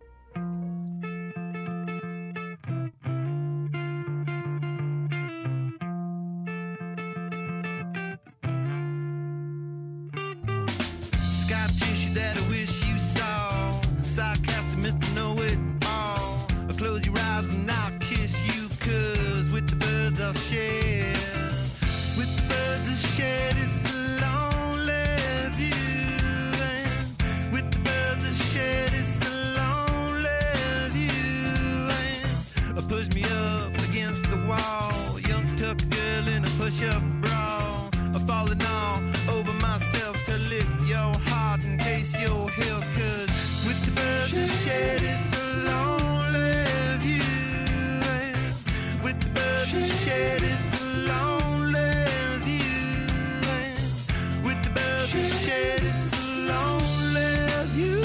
Scar tissue that I wish you saw. Sarcastic Mister Know-It-All. Close your eyes and I'll kiss you, 'cause with the birds I'll share. With the birds I'll share this lonely view. And with the birds I'll share this lonely view. And push me up against the wall. Young tuck girl in a push-up bra. Falling all over myself to lift your heart in case you're here. 'Cause with the birds I share this lonely view. And with the birds I share this lonely view. And with the birds I share this lonely view.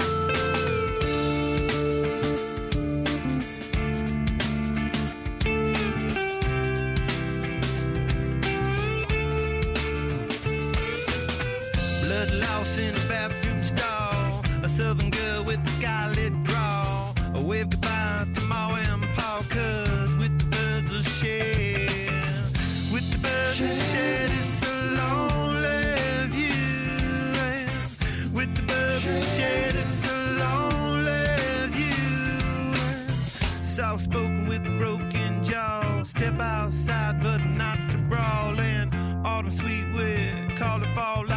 Blood loss in a bathroom stall. A southern girl with a scarlet draw. A wave goodbye to Ma and Pa, 'cause with the birds I share. With the birds I share this lonely view. And with the birds I share this lonely view. Soft spoken with a broken jaw. Step outside but not to brawl. And autumn sweet with cauliflower